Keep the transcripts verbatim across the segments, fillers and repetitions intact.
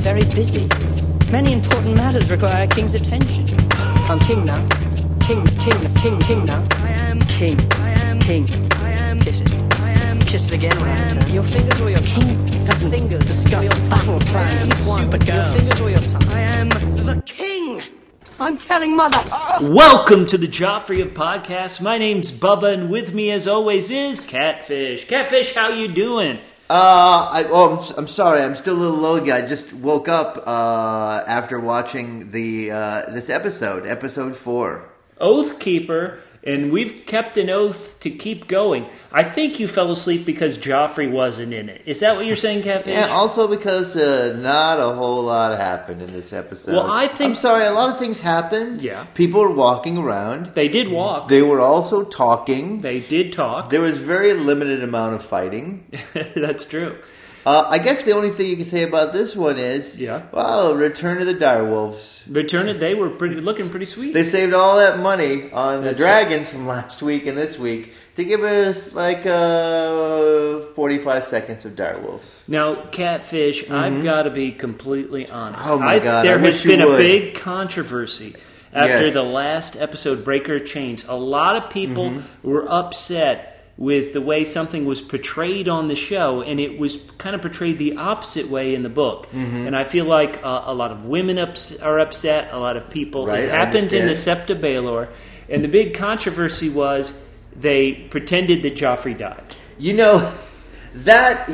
very busy. Many important matters require a king's attention. I'm king now. King, king, king, king now. I am king. I am king. I am. Kiss it. I am. Kiss it again when I am. Your fingers or your king doesn't fingers discuss your battle plan. He's one, but your fingers or your tongue. I am the king. I'm telling mother. Oh. Welcome to the Joffrey of Podcasts. My name's Bubba, and with me, as always, is Catfish. Catfish, how you doing? Uh, I, oh, I'm, I'm sorry. I'm still a little logy. I just woke up uh, after watching the uh, this episode, episode four. Oathkeeper, and we've kept an oath to keep going. I think you fell asleep because Joffrey wasn't in it. Is that what you're saying, Catfish? Yeah, also because uh, not a whole lot happened in this episode. Well, I think... I'm sorry, a lot of things happened. Yeah. People were walking around. They did walk. They were also talking. They did talk. There was very limited amount of fighting. That's true. Uh, I guess the only thing you can say about this one is, yeah. Wow, Return of the Direwolves. Return of, they were pretty looking pretty sweet. They saved all that money on That's the dragons right. from last week and this week to give us like uh, forty-five seconds of direwolves. Now, Catfish, mm-hmm. I've got to be completely honest. Oh my I, God, there I has wish been you would. a big controversy after yes. the last episode, Breaker of Chains. A lot of people mm-hmm. were upset with the way something was portrayed on the show, and it was kind of portrayed the opposite way in the book. Mm-hmm. And I feel like uh, a lot of women ups- are upset, a lot of people. Right, it happened in the Sept of Baelor, and the big controversy was they pretended that Joffrey died. You know, that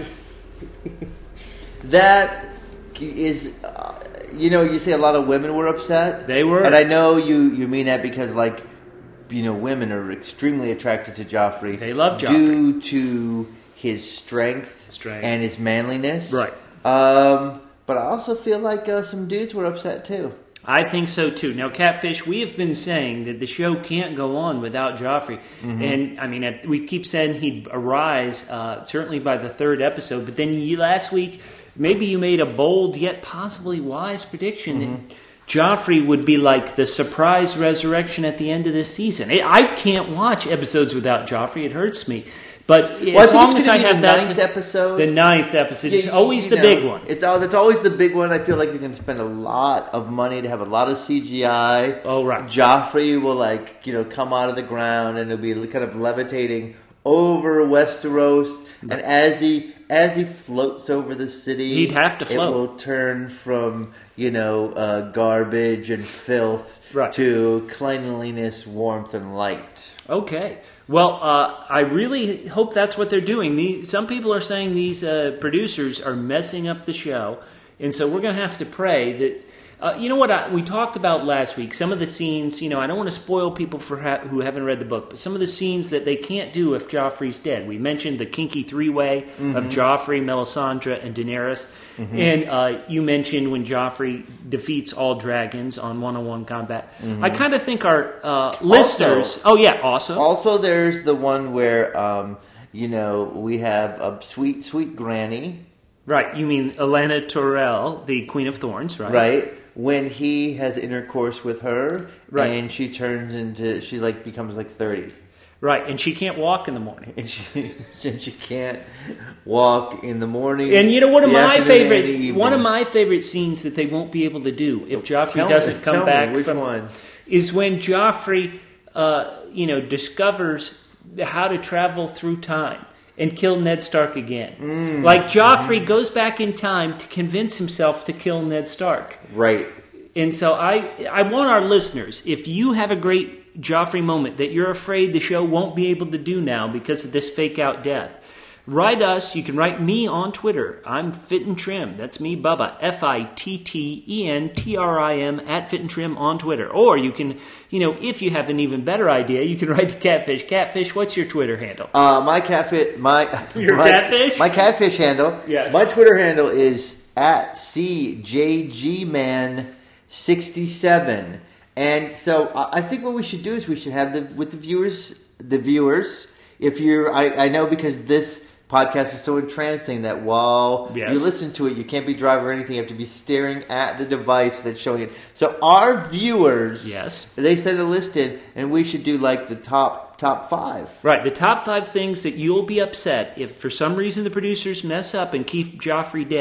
that is, uh, you know, you say a lot of women were upset. They were. And I know you, you mean that because, like, you know, women are extremely attracted to Joffrey. They love Joffrey. Due to his strength, strength. and his manliness. Right. Um, but I also feel like uh, some dudes were upset, too. I think so, too. Now, Catfish, we have been saying that the show can't go on without Joffrey. Mm-hmm. And, I mean, we keep saying he'd arise, uh, certainly by the third episode. But then you, last week, maybe you made a bold yet possibly wise prediction mm-hmm. that Joffrey would be like the surprise resurrection at the end of this season. I can't watch episodes without Joffrey. It hurts me. But well, as I long as I be have the that, ninth episode, the ninth episode, it's yeah, always the know, big one. It's oh, that's always the big one. I feel like you're going to spend a lot of money to have a lot of C G I. Oh right, Joffrey will like you know come out of the ground and it'll be kind of levitating over Westeros, right. And as he as he floats over the city, he'd have to float. It will turn from you know uh, garbage and filth right. to cleanliness, warmth, and light. Okay. Well, uh, I really hope that's what they're doing. The, some people are saying these uh, producers are messing up the show, and so we're going to have to pray that. Uh, you know what I, we talked about last week? Some of the scenes, you know, I don't want to spoil people for ha- who haven't read the book, but some of the scenes that they can't do if Joffrey's dead. We mentioned the kinky three-way mm-hmm. of Joffrey, Melisandre, and Daenerys. Mm-hmm. And uh, you mentioned when Joffrey defeats all dragons on one-on-one combat. Mm-hmm. I kind of think our uh, listeners... Also, oh, yeah, also. Also, there's the one where, um, you know, we have a sweet, sweet granny. Right, you mean Elena Torrell, the Queen of Thorns, right? Right. When he has intercourse with her, right. And she turns into, she like becomes like thirty. Right, and she can't walk in the morning. And she, and she can't walk in the morning. And you know, one of my favorites, one of my favorite scenes that they won't be able to do if Joffrey tell doesn't me, come tell back me, which from, one? is when Joffrey, uh, you know, discovers how to travel through time and kill Ned Stark again. Mm. Like, Joffrey mm-hmm. goes back in time to convince himself to kill Ned Stark. Right. And so I I want our listeners, if you have a great Joffrey moment that you're afraid the show won't be able to do now because of this fake-out death, write us. You can write me on Twitter. I'm Fit and Trim. That's me, Bubba. F I T T E N T R I M at Fit and Trim on Twitter. Or you can, you know, if you have an even better idea, you can write to Catfish. Catfish, what's your Twitter handle? Uh, my catfish, my your my, Catfish, my Catfish handle. Yes. My Twitter handle is at C J G Man sixty-seven. And so I think what we should do is we should have the with the viewers, the viewers. If you're, I, I know because this podcast is so entrancing that while yes. you listen to it, you can't be driving or anything. You have to be staring at the device that's showing it. So our viewers, yes, they send a list in, and we should do like the top top five. Right, the top five things that you'll be upset if for some reason the producers mess up and keep Joffrey dead.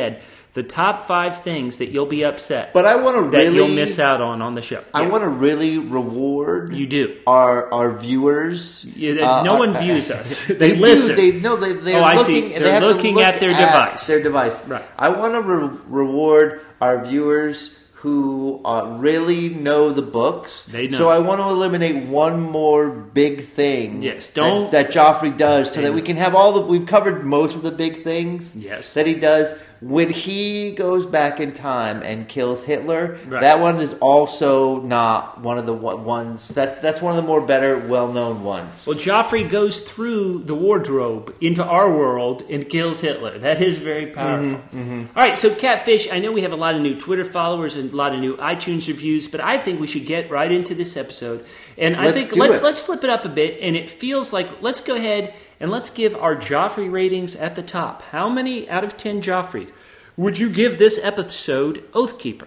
the top five things that you'll be upset But I want to that really you'll miss out on on the show. I Yeah. want to really reward You do. our our viewers. Yeah, Uh, no uh, one uh, views us. They, They, listen. do. They no. They they're Oh, I looking. see. They They're have to looking look at their device. Their device. Right. I want to re- reward our viewers who uh, really know the books. They know. So I want to eliminate one more big thing. Yes, don't- that, that Joffrey does, so that we can have all the. We've covered most of the big things. Yes. That he does. When he goes back in time and kills Hitler, Right. that one is also not one of the one- ones. That's that's one of the more better, well-known ones. Well, Joffrey goes through the wardrobe into our world and kills Hitler. That is very powerful. Mm-hmm, All right, so Catfish, I know we have a lot of new Twitter followers and a lot of new iTunes reviews, but I think we should get right into this episode. And I Let's think do let's it. let's flip it up a bit, and it feels like let's go ahead and let's give our Joffrey ratings at the top. How many out of ten Joffreys would you give this episode, Oathkeeper?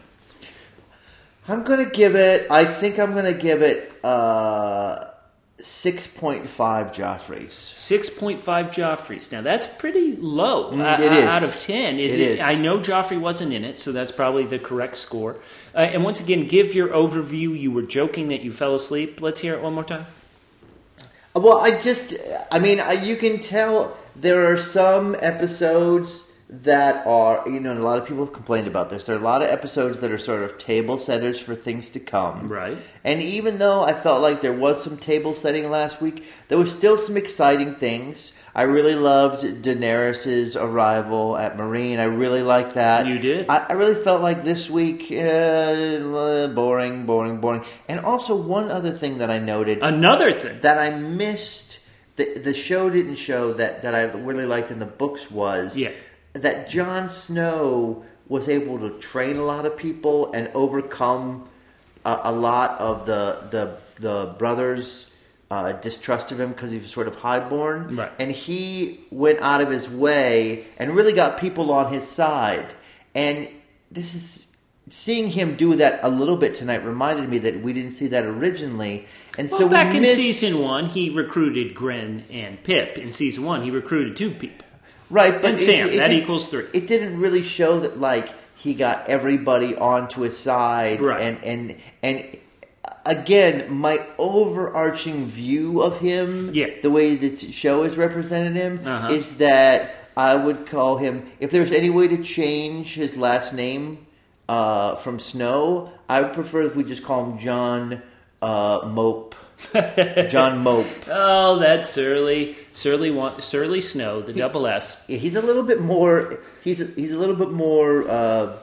I'm gonna give it. I think I'm gonna give it uh, six point five Joffreys. six point five Joffreys. Now, that's pretty low Mm, uh, it is. out of ten. Is It it? is. I know Joffrey wasn't in it, so that's probably the correct score. Uh, and once again, give your overview. You were joking that you fell asleep. Let's hear it one more time. Well, I just. I mean, I, you can tell there are some episodes that are. You know, and a lot of people have complained about this. There are a lot of episodes that are sort of table setters for things to come. Right. And even though I felt like there was some table setting last week, there was still some exciting things. I really loved Daenerys' arrival at Marine. I really liked that. You did? I, I really felt like this week, uh, boring, boring, boring. And also one other thing that I noted Another thing. that I missed, the, the show didn't show that, that I really liked in the books was Yeah. that Jon Snow was able to train a lot of people and overcome a, a lot of the the, the brothers' uh, distrust of him because he was sort of highborn. Right. And he went out of his way and really got people on his side. And this is seeing him do that a little bit tonight reminded me that we didn't see that originally. And Well, so back we in missed, season one, he recruited Gren and Pip. In season one, he recruited two people. right, but and Sam, that did- equals three. It didn't really show that like he got everybody onto his side, Right. and and and again, my overarching view of him, Yeah. the way the show is represented him, Uh-huh. is that I would call him. If there's any way to change his last name uh, from Snow, I would prefer if we just call him John uh, Mope. John Mope. Oh, that's Surly, Surly, Wa- Surly Snow, the double S. He's a little bit more. He's a, he's a little bit more. Uh,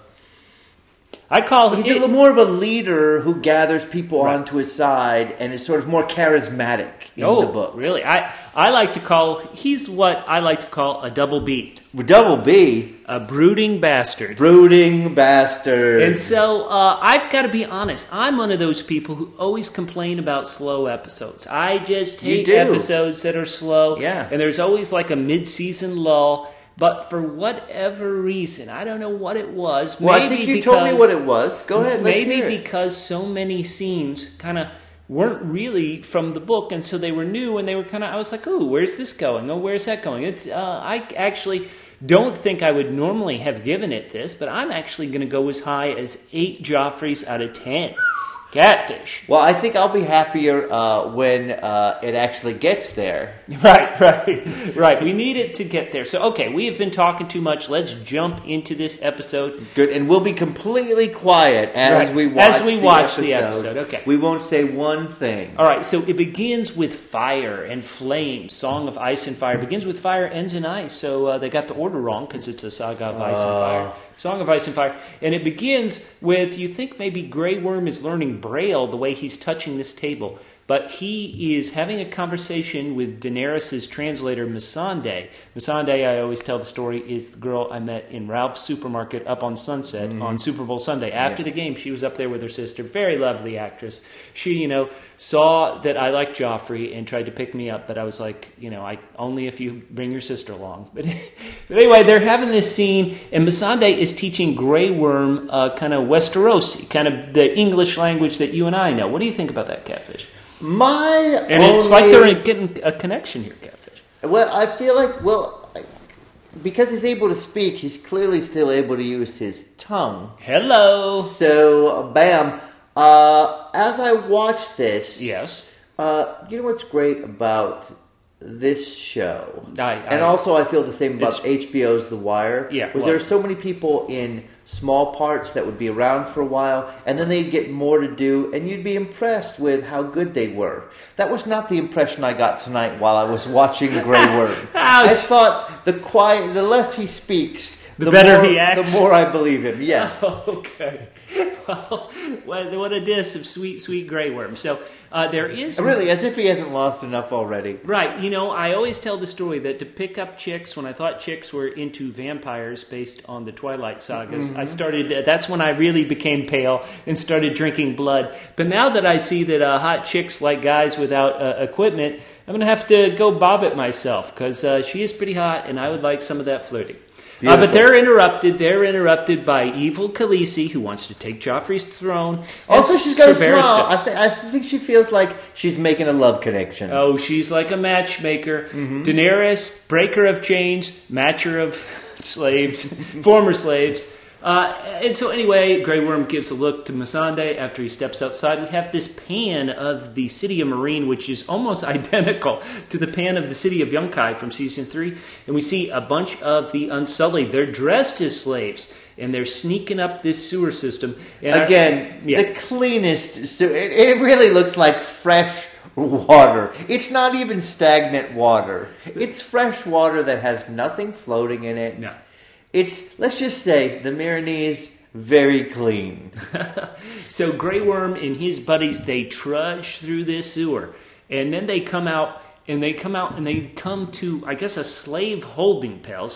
I call he's it, a little more of a leader who gathers people Right. onto his side and is sort of more charismatic in oh, the book. really? I, I like to call, he's what I like to call a double B, With Double B, a brooding bastard. brooding bastard. And so uh, I've got to be honest. I'm one of those people who always complain about slow episodes. I just You hate do. episodes that are slow. Yeah. And there's always like a mid-season lull. But for whatever reason, I don't know what it was. well, maybe I think you because, told me what it was. Go ahead, let's Maybe hear it. because so many scenes kind of weren't really from the book, and so they were new, and they were kind of. I was like, "Oh, where's this going? Oh, where's that going?" It's. Uh, I actually don't think I would normally have given it this, but I'm actually going to go as high as eight Joffreys out of ten. Catfish. Well, I think I'll be happier uh, when uh, it actually gets there. Right, right, right. We need it to get there. So, okay, we have been talking too much. Let's jump into this episode. Good, and we'll be completely quiet as Right. we watch. As we the watch episode. the episode, okay. We won't say one thing. All right, so it begins with fire and flames. Song of Ice and Fire begins with fire, ends in ice. So uh, they got the order wrong because it's a saga of ice and fire. Song of Ice and Fire. And it begins with, you think maybe Grey Worm is learning Braille the way he's touching this table. But he is having a conversation with Daenerys' translator, Missandei. Missandei, I always tell the story, is the girl I met in Ralph's supermarket up on Sunset on Super Bowl Sunday. After the game, she was up there with her sister. Very lovely actress. She, you know, saw that I liked Joffrey and tried to pick me up. But I was like, you know, I only if you bring your sister along. But, but anyway, they're having this scene, and Missandei is teaching Grey Worm uh, kind of Westerosi, kind of the English language that you and I know. What do you think about that, Catfish? My And only, it's like they're getting a connection here, Catfish. Well, I feel like well, I, because he's able to speak, he's clearly still able to use his tongue. Hello. So, bam. Uh, as I watch this, Yes. uh, you know what's great about this show? I, I, and also I feel the same about It's- H B O's The Wire. Yeah, Was well- there are so many people in small parts that would be around for a while, and then they'd get more to do, and you'd be impressed with how good they were. That was not the impression I got tonight while I was watching Grey Worm. I Ouch. thought the quiet, the less he speaks, The better more, he acts? the more I believe him. Yes. Okay. Well, what what a diss of sweet, sweet Grey Worm. So uh, there is... Really, as if he hasn't lost enough already. Right. You know, I always tell the story that to pick up chicks, when I thought chicks were into vampires based on the Twilight sagas, Mm-hmm. I started, that's when I really became pale and started drinking blood. But now that I see that uh, hot chicks like guys without uh, equipment, I'm going to have to go bob it myself, because uh, she is pretty hot and I would like some of that flirting. Uh, but they're interrupted. They're interrupted by evil Khaleesi, who wants to take Joffrey's throne. Also, and she's got a Ser Barristan. smile. I, th- I think she feels like she's making a love connection. Oh, she's like a matchmaker. Mm-hmm. Daenerys, breaker of chains, matcher of slaves, former slaves. Uh, and so anyway, Grey Worm gives a look to Missandei after he steps outside. We have this pan of the city of Meereen, which is almost identical to the pan of the city of Yunkai from season three. And we see a bunch of the Unsullied. They're dressed as slaves, and they're sneaking up this sewer system. And our- Again, yeah. the cleanest. So it, it really looks like fresh water. It's not even stagnant water. It's fresh water that has nothing floating in it. No. It's, let's just say, the Meereenese, very clean. So Grey Worm and his buddies, they trudge through this sewer, and then they come out, and they come out, and they come to, I guess, a slave holding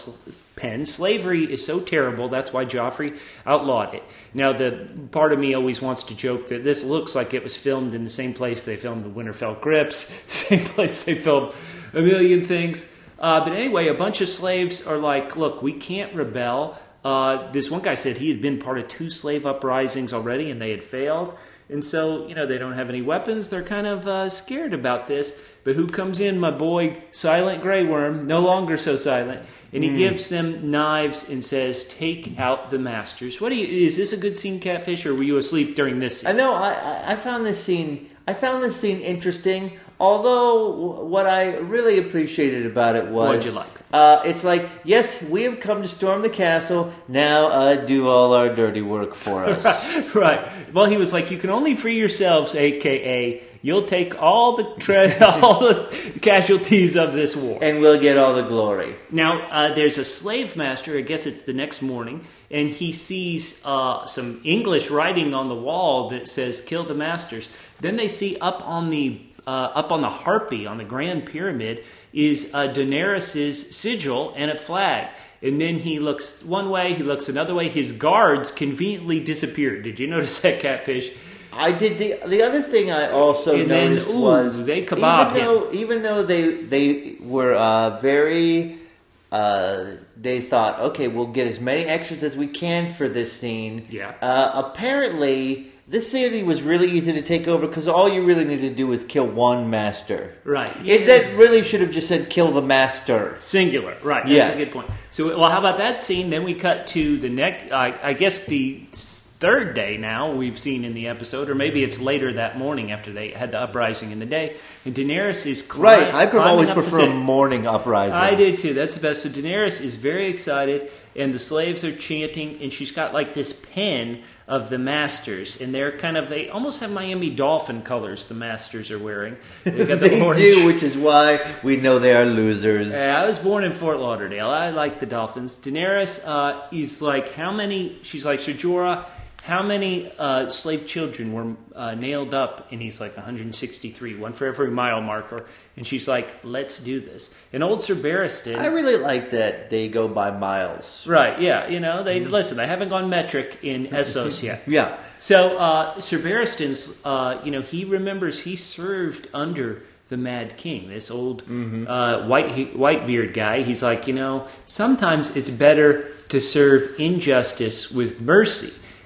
pen. Slavery is so terrible, that's why Joffrey outlawed it. Now, the part of me always wants to joke that this looks like it was filmed in the same place they filmed the Winterfell Grips, same place they filmed a million things. Uh, but anyway, a bunch of slaves are like, look, we can't rebel. Uh, this one guy said he had been part of two slave uprisings already and they had failed. And so, you know, they don't have any weapons. They're kind of uh, scared about this. But who comes in? My boy, Silent Grey Worm, no longer so silent. And he mm. gives them knives and says, take out the masters. What do you, is this a good scene, Catfish, or were you asleep during this scene? I know, I, I found this scene, I found this scene interesting. Although, what I really appreciated about it was... What'd you like? Uh, it's like, yes, we have come to storm the castle. Now uh, do all our dirty work for us. Right. Well, he was like, you can only free yourselves, a k a you'll take all the tra- all the casualties of this war. And we'll get all the glory. Now, uh, there's a slave master, I guess it's the next morning, and he sees uh, some English writing on the wall that says, kill the masters. Then they see up on the uh, up on the harpy, on the Grand Pyramid, is uh, Daenerys' sigil and a flag. And then he looks one way, he looks another way. His guards conveniently disappeared. Did you notice that, Catfish? I did. The the other thing I also and noticed then, ooh, was they kebab even though him. even though they they were uh, very uh, they thought, okay, we'll get as many extras as we can for this scene. Yeah. Uh, apparently, this city was really easy to take over because all you really needed to do was kill one master. Right. It that really should have just said kill the master. Singular, right? That's Yes. a good point. So, well, how about that scene? Then we cut to the next. Uh, I guess the third day now we've seen in the episode, or maybe it's later that morning after they had the uprising in the day. And Daenerys is cli- Right. I could climbing always up the prefer a city. morning uprising. I did too. That's the best. So Daenerys is very excited, and the slaves are chanting, and she's got like this pen of the masters, and they're kind of, they almost have Miami Dolphin colors the masters are wearing. They've got the They orange- do, which is why we know they are losers. Yeah, I was born in Fort Lauderdale. I like the Dolphins. Daenerys uh, is like, how many, she's like, Jorah, how many uh, slave children were uh, nailed up? And he's like, one hundred sixty-three, one for every mile marker. And she's like, let's do this. And old Ser Barristan... I really like that they go by miles. Right, yeah, you know, they listen, they haven't gone metric in Essos yet. Yeah. So, uh, Ser Barristan's, uh, you know, he remembers he served under the Mad King, this old mm-hmm. uh, white white-beard guy. He's like, you know, sometimes it's better to serve injustice with mercy.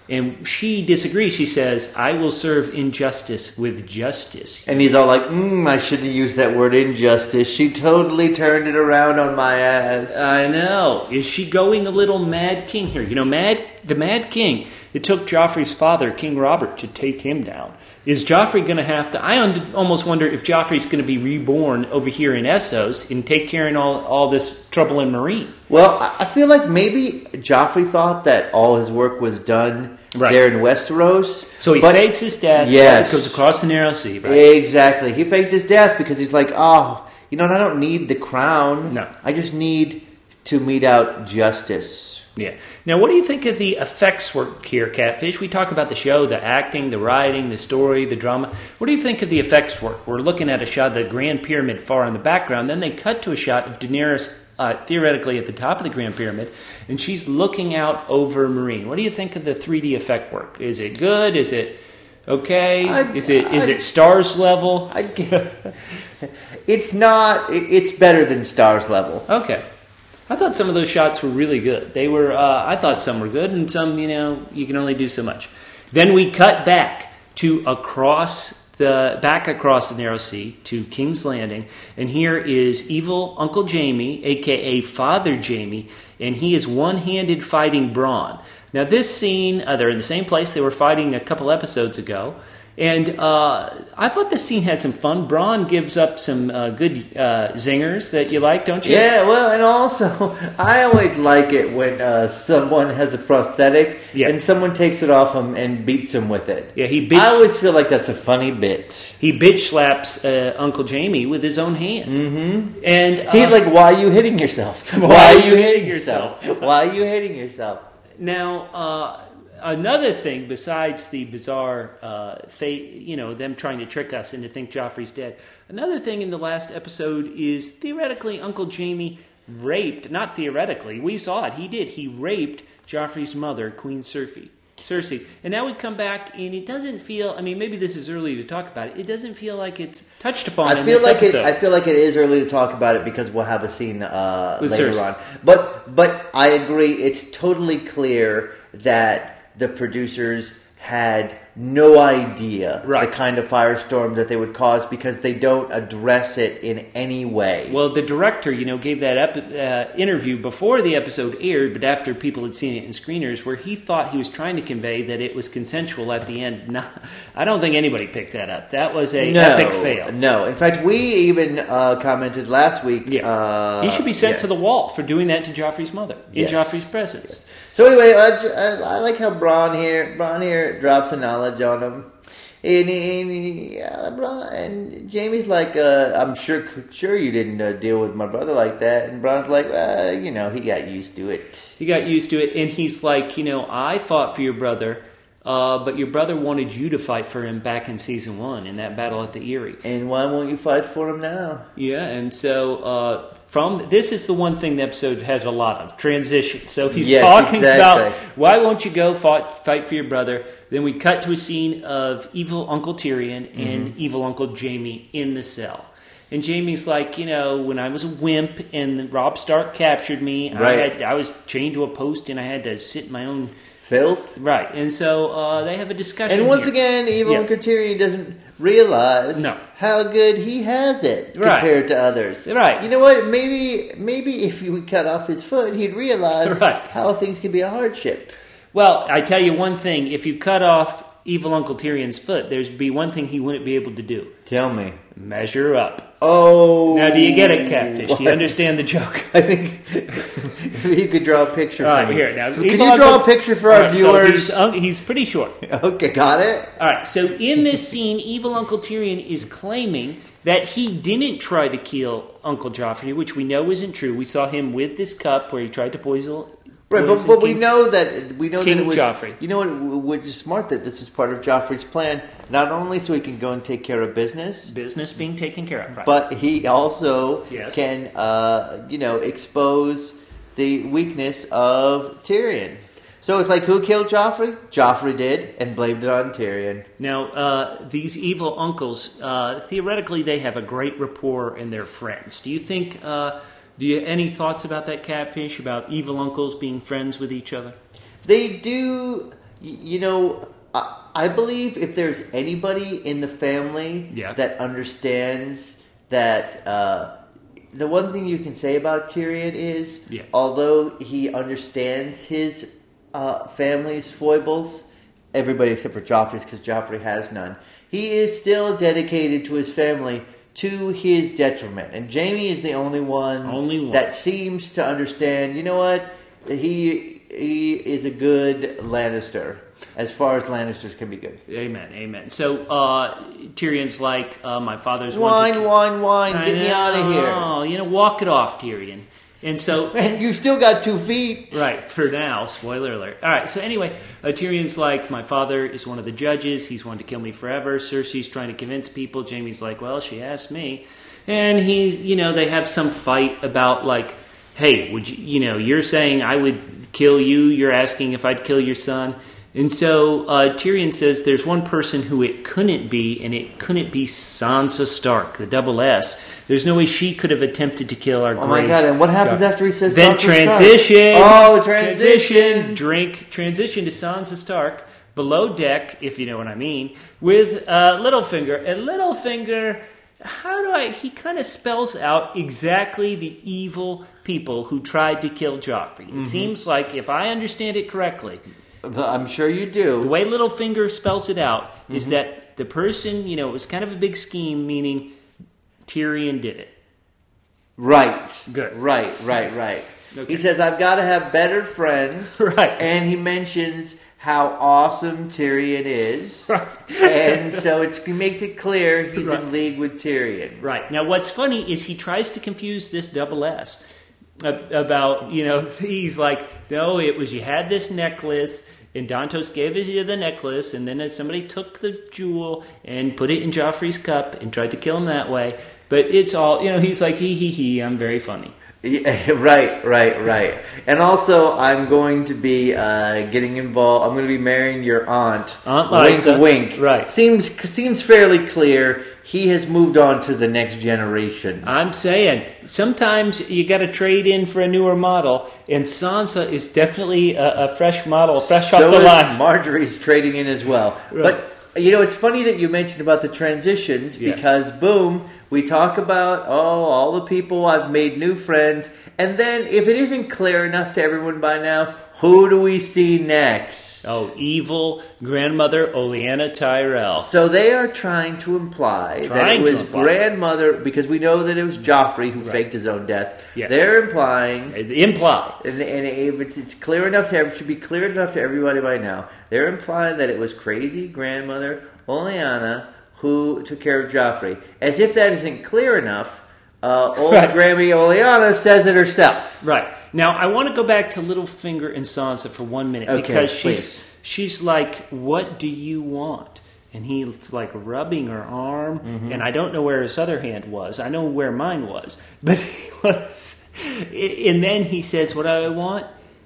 And she disagrees. She says, I will serve injustice with justice. And he's all like, mm, I shouldn't have used that word injustice. She totally turned it around on my ass. I know. Is she going a little Mad King here? You know, Mad the Mad King, it took Joffrey's father, King Robert, to take him down. Is Joffrey going to have to... I un- almost wonder if Joffrey's going to be reborn over here in Essos and take care of all, all this trouble in Meereen. Well, I feel like maybe Joffrey thought that all his work was done right. there in Westeros. So he but, fakes his death. Yes. Goes across the narrow sea. Right? Exactly. He faked his death because he's like, oh, you know, I don't need the crown. No. I just need to mete out justice. Yeah. Now, what do you think of the effects work here, Catfish? We talk about the show, the acting, the writing, the story, the drama. What do you think of the effects work? We're looking at a shot of the Grand Pyramid far in the background. Then they cut to a shot of Daenerys uh, theoretically at the top of the Grand Pyramid, and she's looking out over Meereen. What do you think of the three D effect work? Is it good? Is it okay? I, is it is I, it Stars level? I, it's not. It's better than Stars level. Okay. I thought some of those shots were really good. They were. Uh, I thought some were good, and some, you know, you can only do so much. Then we cut back to across the back across the narrow sea to King's Landing, and here is evil Uncle Jaime, aka Father Jaime, and he is one-handed fighting Bronn. Now, this scene, uh, they're in the same place they were fighting a couple episodes ago. And uh, I thought this scene had some fun. Bronn gives up some uh, good uh, zingers that you like, don't you? Yeah, well, and also, I always like it when uh, someone has a prosthetic yeah. and someone takes it off him and beats him with it. Yeah, he. Bitch, I always feel like that's a funny bit. He bitch slaps uh, Uncle Jaime with his own hand. Mm-hmm. And uh, he's like, "Why are you hitting yourself? Why, Why are you hitting yourself? Why are you hitting yourself?" Now. Uh, Another thing besides the bizarre uh, fate, you know, them trying to trick us into think Joffrey's dead. Another thing in the last episode is theoretically Uncle Jaime raped, not theoretically, we saw it, he did, he raped Joffrey's mother, Queen Cersei. Cersei. And now we come back and it doesn't feel, I mean, maybe this is early to talk about it, it doesn't feel like it's touched upon I in feel this like episode. It, I feel like it is early to talk about it because we'll have a scene uh, later Cersei. on. But, but I agree, it's totally clear that the producers had no idea right. the kind of firestorm that they would cause because they don't address it in any way. Well, the director, you know, gave that ep- uh, interview before the episode aired, but after people had seen it in screeners, where he thought he was trying to convey that it was consensual at the end. No, I don't think anybody picked that up. That was a no, epic fail. No, in fact, we even uh, commented last week. Yeah, uh, he should be sent yeah. to the wall for doing that to Joffrey's mother in Yes. Joffrey's presence. Yes. So anyway, I, I, I like how Bronn here, Bronn here drops the knowledge on him, and, and, uh, Bronn, and Jamie's like, uh, "I'm sure, sure you didn't uh, deal with my brother like that," and Bronn's like, "Well, you know, he got used to it. He got used to it, and he's like, you know, I fought for your brother, uh, but your brother wanted you to fight for him back in season one in that battle at the Eyrie. And why won't you fight for him now?" Yeah, and so uh, from this is the one thing the episode had a lot of transition. So he's Yes, talking exactly. about why won't you go fight, fight for your brother? Then we cut to a scene of evil Uncle Tyrion and Mm-hmm. evil Uncle Jaime in the cell. And Jamie's like, you know, when I was a wimp and Robb Stark captured me, Right. I, had, I was chained to a post and I had to sit in my own... Filth. Right, and so uh, they have a discussion And once here. again, evil Yeah. Uncle Tyrion doesn't realize No. how good he has it Right. compared to others. Right. You know what? Maybe maybe if you would cut off his foot, he'd realize Right. how things can be a hardship. Well, I tell you one thing. If you cut off evil Uncle Tyrion's foot, there'd be one thing he wouldn't be able to do. Tell me. Measure up. Oh. Now, do you get it, Catfish? Do you understand the joke? I think if you could draw a picture All for right, me. here. Now, Can evil you draw Uncle- a picture for All our right, so viewers? he's, un- he's pretty short. Okay, got it? All right, so in this scene, evil Uncle Tyrion is claiming that he didn't try to kill Uncle Joffrey, which we know isn't true. We saw him with this cup where he tried to poison... Right, but, poison but we King- know that we know King that it was Joffrey. You know what? Which is smart that this was part of Joffrey's plan. Not only so he can go and take care of business, Business being taken care of, right? but he also Yes. can, uh, you know, expose the weakness of Tyrion. So it's like, who killed Joffrey? Joffrey did, and blamed it on Tyrion. Now, uh, these evil uncles, uh, theoretically, they have a great rapport and they're friends. Do you think, uh, do you any thoughts about that, Catfish, about evil uncles being friends with each other? They do, y- you know, I, I believe if there's anybody in the family Yeah. that understands that, uh, the one thing you can say about Tyrion is, Yeah. although he understands his uh, family's foibles, everybody except for Joffrey's, because Joffrey has none, he is still dedicated to his family to his detriment. And Jaime is the only one, Only one. that seems to understand, you know what, he he is a good Lannister, as far as Lannisters can be good. Amen, amen. So uh, Tyrion's like, uh, my father's Wine, one to- wine, wine, I get me out of here. know, you know, walk it off, Tyrion. And so, And you still got two feet. right, for now, spoiler alert. All right, so anyway, uh, Tyrion's like, my father is one of the judges. He's wanted to kill me forever. Cersei's trying to convince people. Jaime's like, well, she asked me. And he, you know, they have some fight about, like, hey, would you, you know, you're saying I would kill you. You're asking if I'd kill your son. And so uh, Tyrion says there's one person who it couldn't be, and it couldn't be Sansa Stark, the double S. There's no way she could have attempted to kill our Oh my Grace god, and what happens Joffrey. after he says Then Sansa Stark? transition. Oh, transition. Drink. Transition to Sansa Stark below deck, if you know what I mean, with uh, Littlefinger. And Littlefinger, how do I... He kind of spells out exactly the evil people who tried to kill Joffrey. It Mm-hmm. seems like, if I understand it correctly... I'm sure you do. The way Littlefinger spells it out mm-hmm. is that the person, you know, it was kind of a big scheme, meaning Tyrion did it. Right. Good. Right, right, right. Okay. He says, I've got to have better friends. Right. And he mentions how awesome Tyrion is. Right. And so it's, he makes it clear he's Right. in league with Tyrion. Right. Now, what's funny is he tries to confuse this double S about, you know, he's like, no, it was you had this necklace, and Dantos gave you the necklace, and then somebody took the jewel and put it in Joffrey's cup and tried to kill him that way. But it's all, you know, he's like, hee hee hee, I'm very funny. Yeah, right, right, right. And also, I'm going to be uh, getting involved. I'm going to be marrying your aunt. Aunt Lysa. Wink, wink. Right. Seems seems fairly clear. He has moved on to the next generation. I'm saying, sometimes you got to trade in for a newer model, and Sansa is definitely a, a fresh model, fresh so off the is line. Marjorie's trading in as well. Right. But you know, it's funny that you mentioned about the transitions Yeah. because boom, we talk about oh, all the people I've made new friends, and then if it isn't clear enough to everyone by now, who do we see next? Oh, evil grandmother Olenna Tyrell. So they are trying to imply that Trying it to was imply. grandmother, because we know that it was Joffrey who Right. faked his own death. Yes. They're implying, Imply. and, and if it's, it's clear enough to, it should be clear enough to everybody by now. They're implying that it was crazy grandmother Olenna who took care of Joffrey. As if that isn't clear enough, uh, old Right. Grammy Olenna says it herself. Right. Now, I want to go back to Littlefinger and Sansa for one minute Okay, because she's please. she's like, what do you want? And he's like rubbing her arm, Mm-hmm. and I don't know where his other hand was. I know where mine was. But he was... And then he says, what do I want?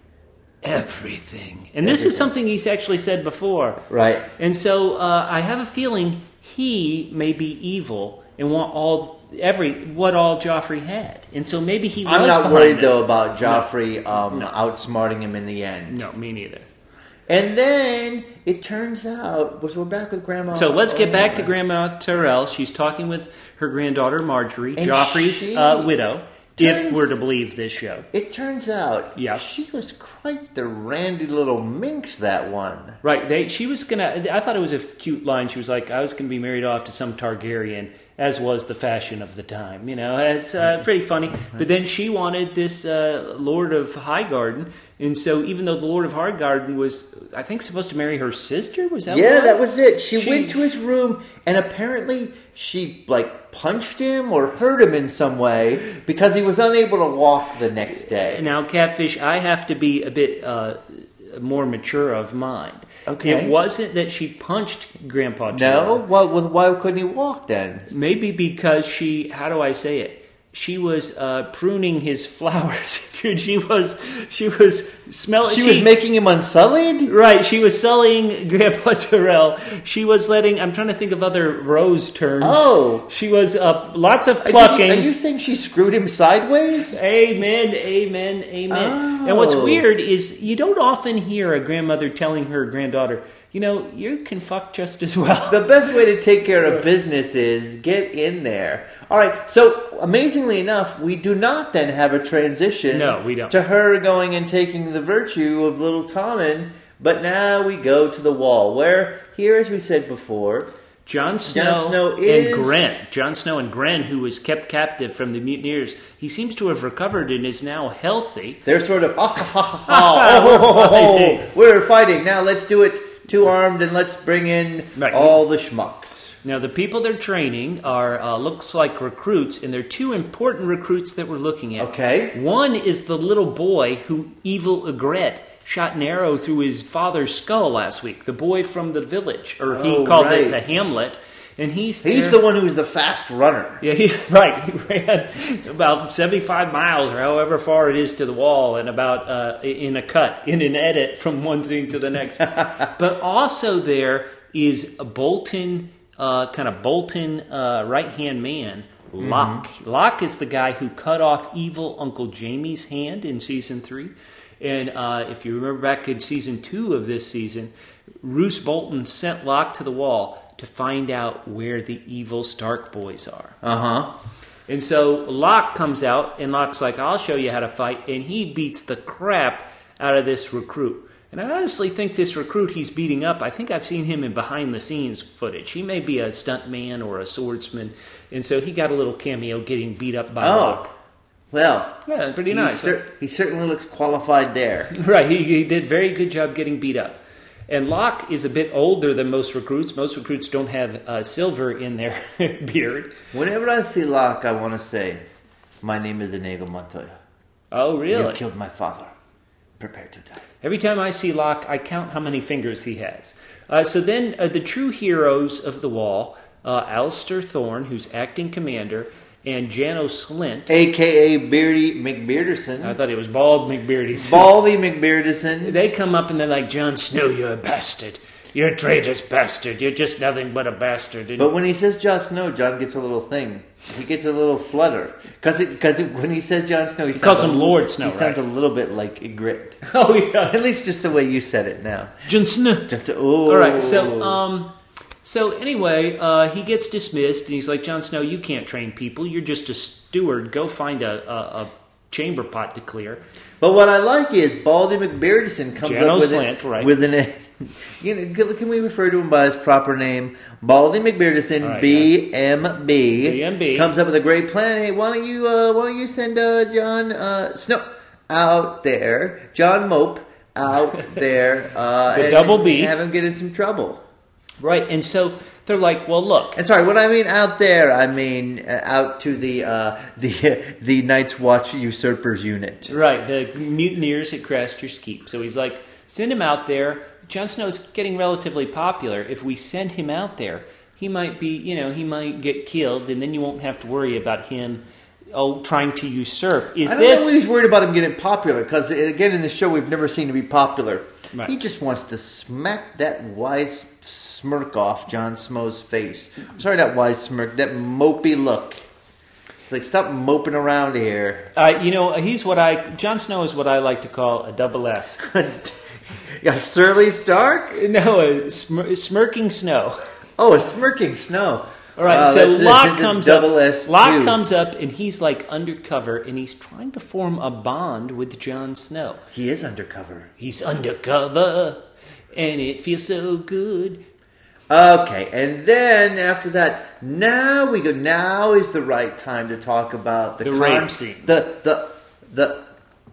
Everything. And this Everything. is something he's actually said before. Right. And so uh, I have a feeling he may be evil and want all every what all Joffrey had. And so maybe he was I'm not behind worried, this. though, about Joffrey um, outsmarting him in the end. No, me neither. And then it turns out, so we're back with Grandma. So let's get back to Olenna. Grandma Tyrell. She's talking with her granddaughter Marjorie, And Joffrey's she uh, widow, if turns- we're to believe this show. It turns out, Yeah. she was quite the randy little minx, that one. Right. They, she was gonna. I thought it was a cute line. She was like, "I was gonna be married off to some Targaryen," as was the fashion of the time. You know, it's uh, pretty funny. But then she wanted this uh, Lord of Highgarden, and so even though the Lord of Highgarden was, I think, supposed to marry her sister, was that? Yeah, what? that was it. She, She- went to his room, and apparently she, like, punched him or hurt him in some way because he was unable to walk the next day. Now, Catfish, I have to be a bit uh, more mature of mind. Okay. It wasn't that she punched Grandpa No? Tyrell. Well, well, why couldn't he walk then? Maybe because she, how do I say it? She was uh, pruning his flowers. she was, she was smell. She, she was making him unsullied? Right, she was sullying Grandpa Terrell. She was letting, I'm trying to think of other Rose terms. Oh. She was uh, lots of plucking. Are you, are you saying she screwed him sideways? Amen, amen, amen. Oh. And what's weird is you don't often hear a grandmother telling her granddaughter, you know, you can fuck just as well. The best way to take care of business is get in there. All right, so amazingly enough, we do not then have a transition No, we don't. to her going and taking the virtue of little Tommen, but now we go to the wall, where, here, as we said before, Jon Snow, Jon Snow is... and Gren. Jon Snow and Gren, who was kept captive from the mutineers, he seems to have recovered and is now healthy. They're sort of, oh, oh, oh, oh, oh, we're fighting. Now let's do it two-armed and let's bring in Right. all the schmucks. Now, the people they're training are uh, looks like recruits, and there are two important recruits that we're looking at. Okay. One is the little boy who Evil Egret shot an arrow through his father's skull last week. The boy from the village, or he Oh, called right. it the Hamlet. And he's He's there. the one who's the fast runner. Yeah, he, right. He ran about seventy-five miles or however far it is to the wall and about uh, in a cut, in an edit from one scene to the next. But also there is a Bolton, uh, kind of Bolton uh, right-hand man, Locke. Mm-hmm. Locke is the guy who cut off evil Uncle Jamie's hand in season three. And uh, if you remember back in season two of this season, Roose Bolton sent Locke to the wall to find out where the evil Stark boys are. Uh-huh. And so Locke comes out, and Locke's like, I'll show you how to fight, and he beats the crap out of this recruit. And I honestly think this recruit he's beating up, I think I've seen him in behind-the-scenes footage. He may be a stuntman or a swordsman, and so he got a little cameo getting beat up by Oh. Locke. Well, Yeah, pretty he, nice. cer- he certainly looks qualified there. Right, he, he did a very good job getting beat up. And Locke is a bit older than most recruits. Most recruits don't have uh, silver in their beard. Whenever I see Locke, I want to say, my name is Inigo Montoya. Oh, really? You killed my father. Prepare to die. Every time I see Locke, I count how many fingers he has. Uh, so then uh, the true heroes of the wall, uh, Alistair Thorne, who's acting commander, and Janos Slint. A K A Beardy McBearderson. I thought it was Bald McBeardy. Baldy McBearderson. They come up and they're like, Jon Snow, you're a bastard. You're a traitorous bastard. You're just nothing but a bastard. And But when he says Jon Snow, John gets a little thing. He gets a little flutter. Because because when he says Jon Snow, he, He calls sounds him a- Lord Snow, He sounds right? a little bit like Ygritte. oh, yeah. At least just the way you said it now. Jon Snow. Just, oh. All right, so um, so anyway, uh, he gets dismissed, and he's like, Jon Snow, you can't train people. You're just a steward. Go find a, a, a chamber pot to clear. But what I like is Baldy McBearderson comes Jano up with, Slant, it, right. with an... You know, can we refer to him by his proper name? Baldy McBearderson, All right, B M B, B M B. comes up with a great plan. Hey, why don't you, uh, why don't you send uh, John uh, Snow out there, John Mope out there, uh, The and, double B. and have him get in some trouble. Right, and so they're like, well, look. And sorry, when I mean out there, I mean uh, out to the uh, the the Night's Watch Usurpers unit. Right, the mutineers at Craster's Keep. So he's like, send him out there. Jon Snow's getting relatively popular. If we send him out there, he might be, you know, he might get killed, and then you won't have to worry about him, oh, trying to usurp. Is I don't this... know if he's worried about him getting popular, because again, in the show, we've never seen him be popular. Right. He just wants to smack that wise smirk off Jon Snow's face. I'm sorry, that wise smirk, that mopey look. It's like, stop moping around here. Uh, you know, he's what I... Jon Snow is what I like to call a double S. Yeah, Surly Stark? No, a smir- smirking Snow. Oh, a smirking Snow. All right, Wow, so that's- Locke that's comes double up. S Locke too. comes up, and he's like undercover, and he's trying to form a bond with Jon Snow. He is undercover. He's undercover, and it feels so good. Okay, and then after that, now we go. Now is the right time to talk about the, The con- rape scene. the the the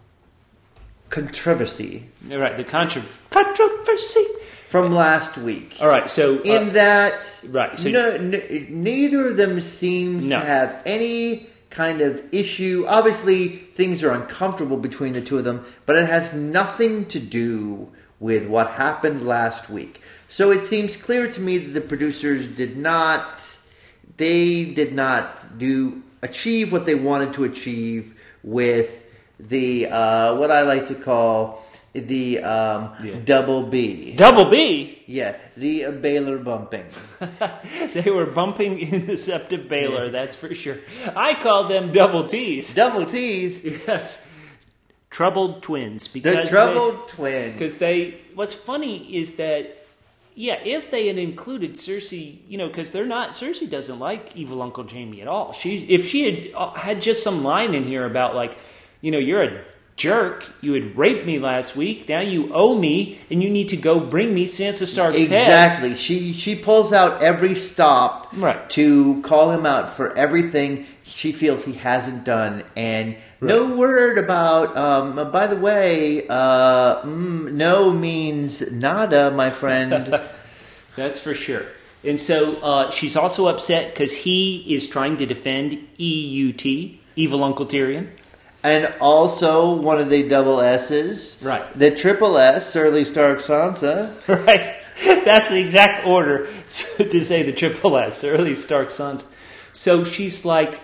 controversy All right, the contro- controversy. from last week. All right, so uh, In that, right, so- no, n- neither of them seems No. to have any kind of issue. Obviously, things are uncomfortable between the two of them, but it has nothing to do with what happened last week. So it seems clear to me that the producers did not, they did not do achieve what they wanted to achieve with the uh, what I like to call the um, Yeah. double B. Double B? Yeah, the uh, Baylor bumping. They were bumping in the septic Baylor, yeah. That's for sure. I call them double T's. Double T's? Yes. Troubled twins. Because the troubled they, twins. Because they, what's funny is that, yeah, if they had included Cersei, you know, because they're not, Cersei doesn't like evil Uncle Jaime at all. She, if she had had just some line in here about, like, you know, you're a jerk, you had raped me last week, now you owe me, and you need to go bring me Sansa Stark's exactly. head. Exactly. She she pulls out every stop right. to call him out for everything she feels he hasn't done, and right. no word about, um, by the way, uh, mm, no means nada, my friend. That's for sure. And so uh, she's also upset because he is trying to defend E U T, Evil Uncle Tyrion. And also one of the double S's. Right. The triple S, Early Stark Sansa. Right. That's the exact order to say the triple S, Early Stark Sansa. So she's like,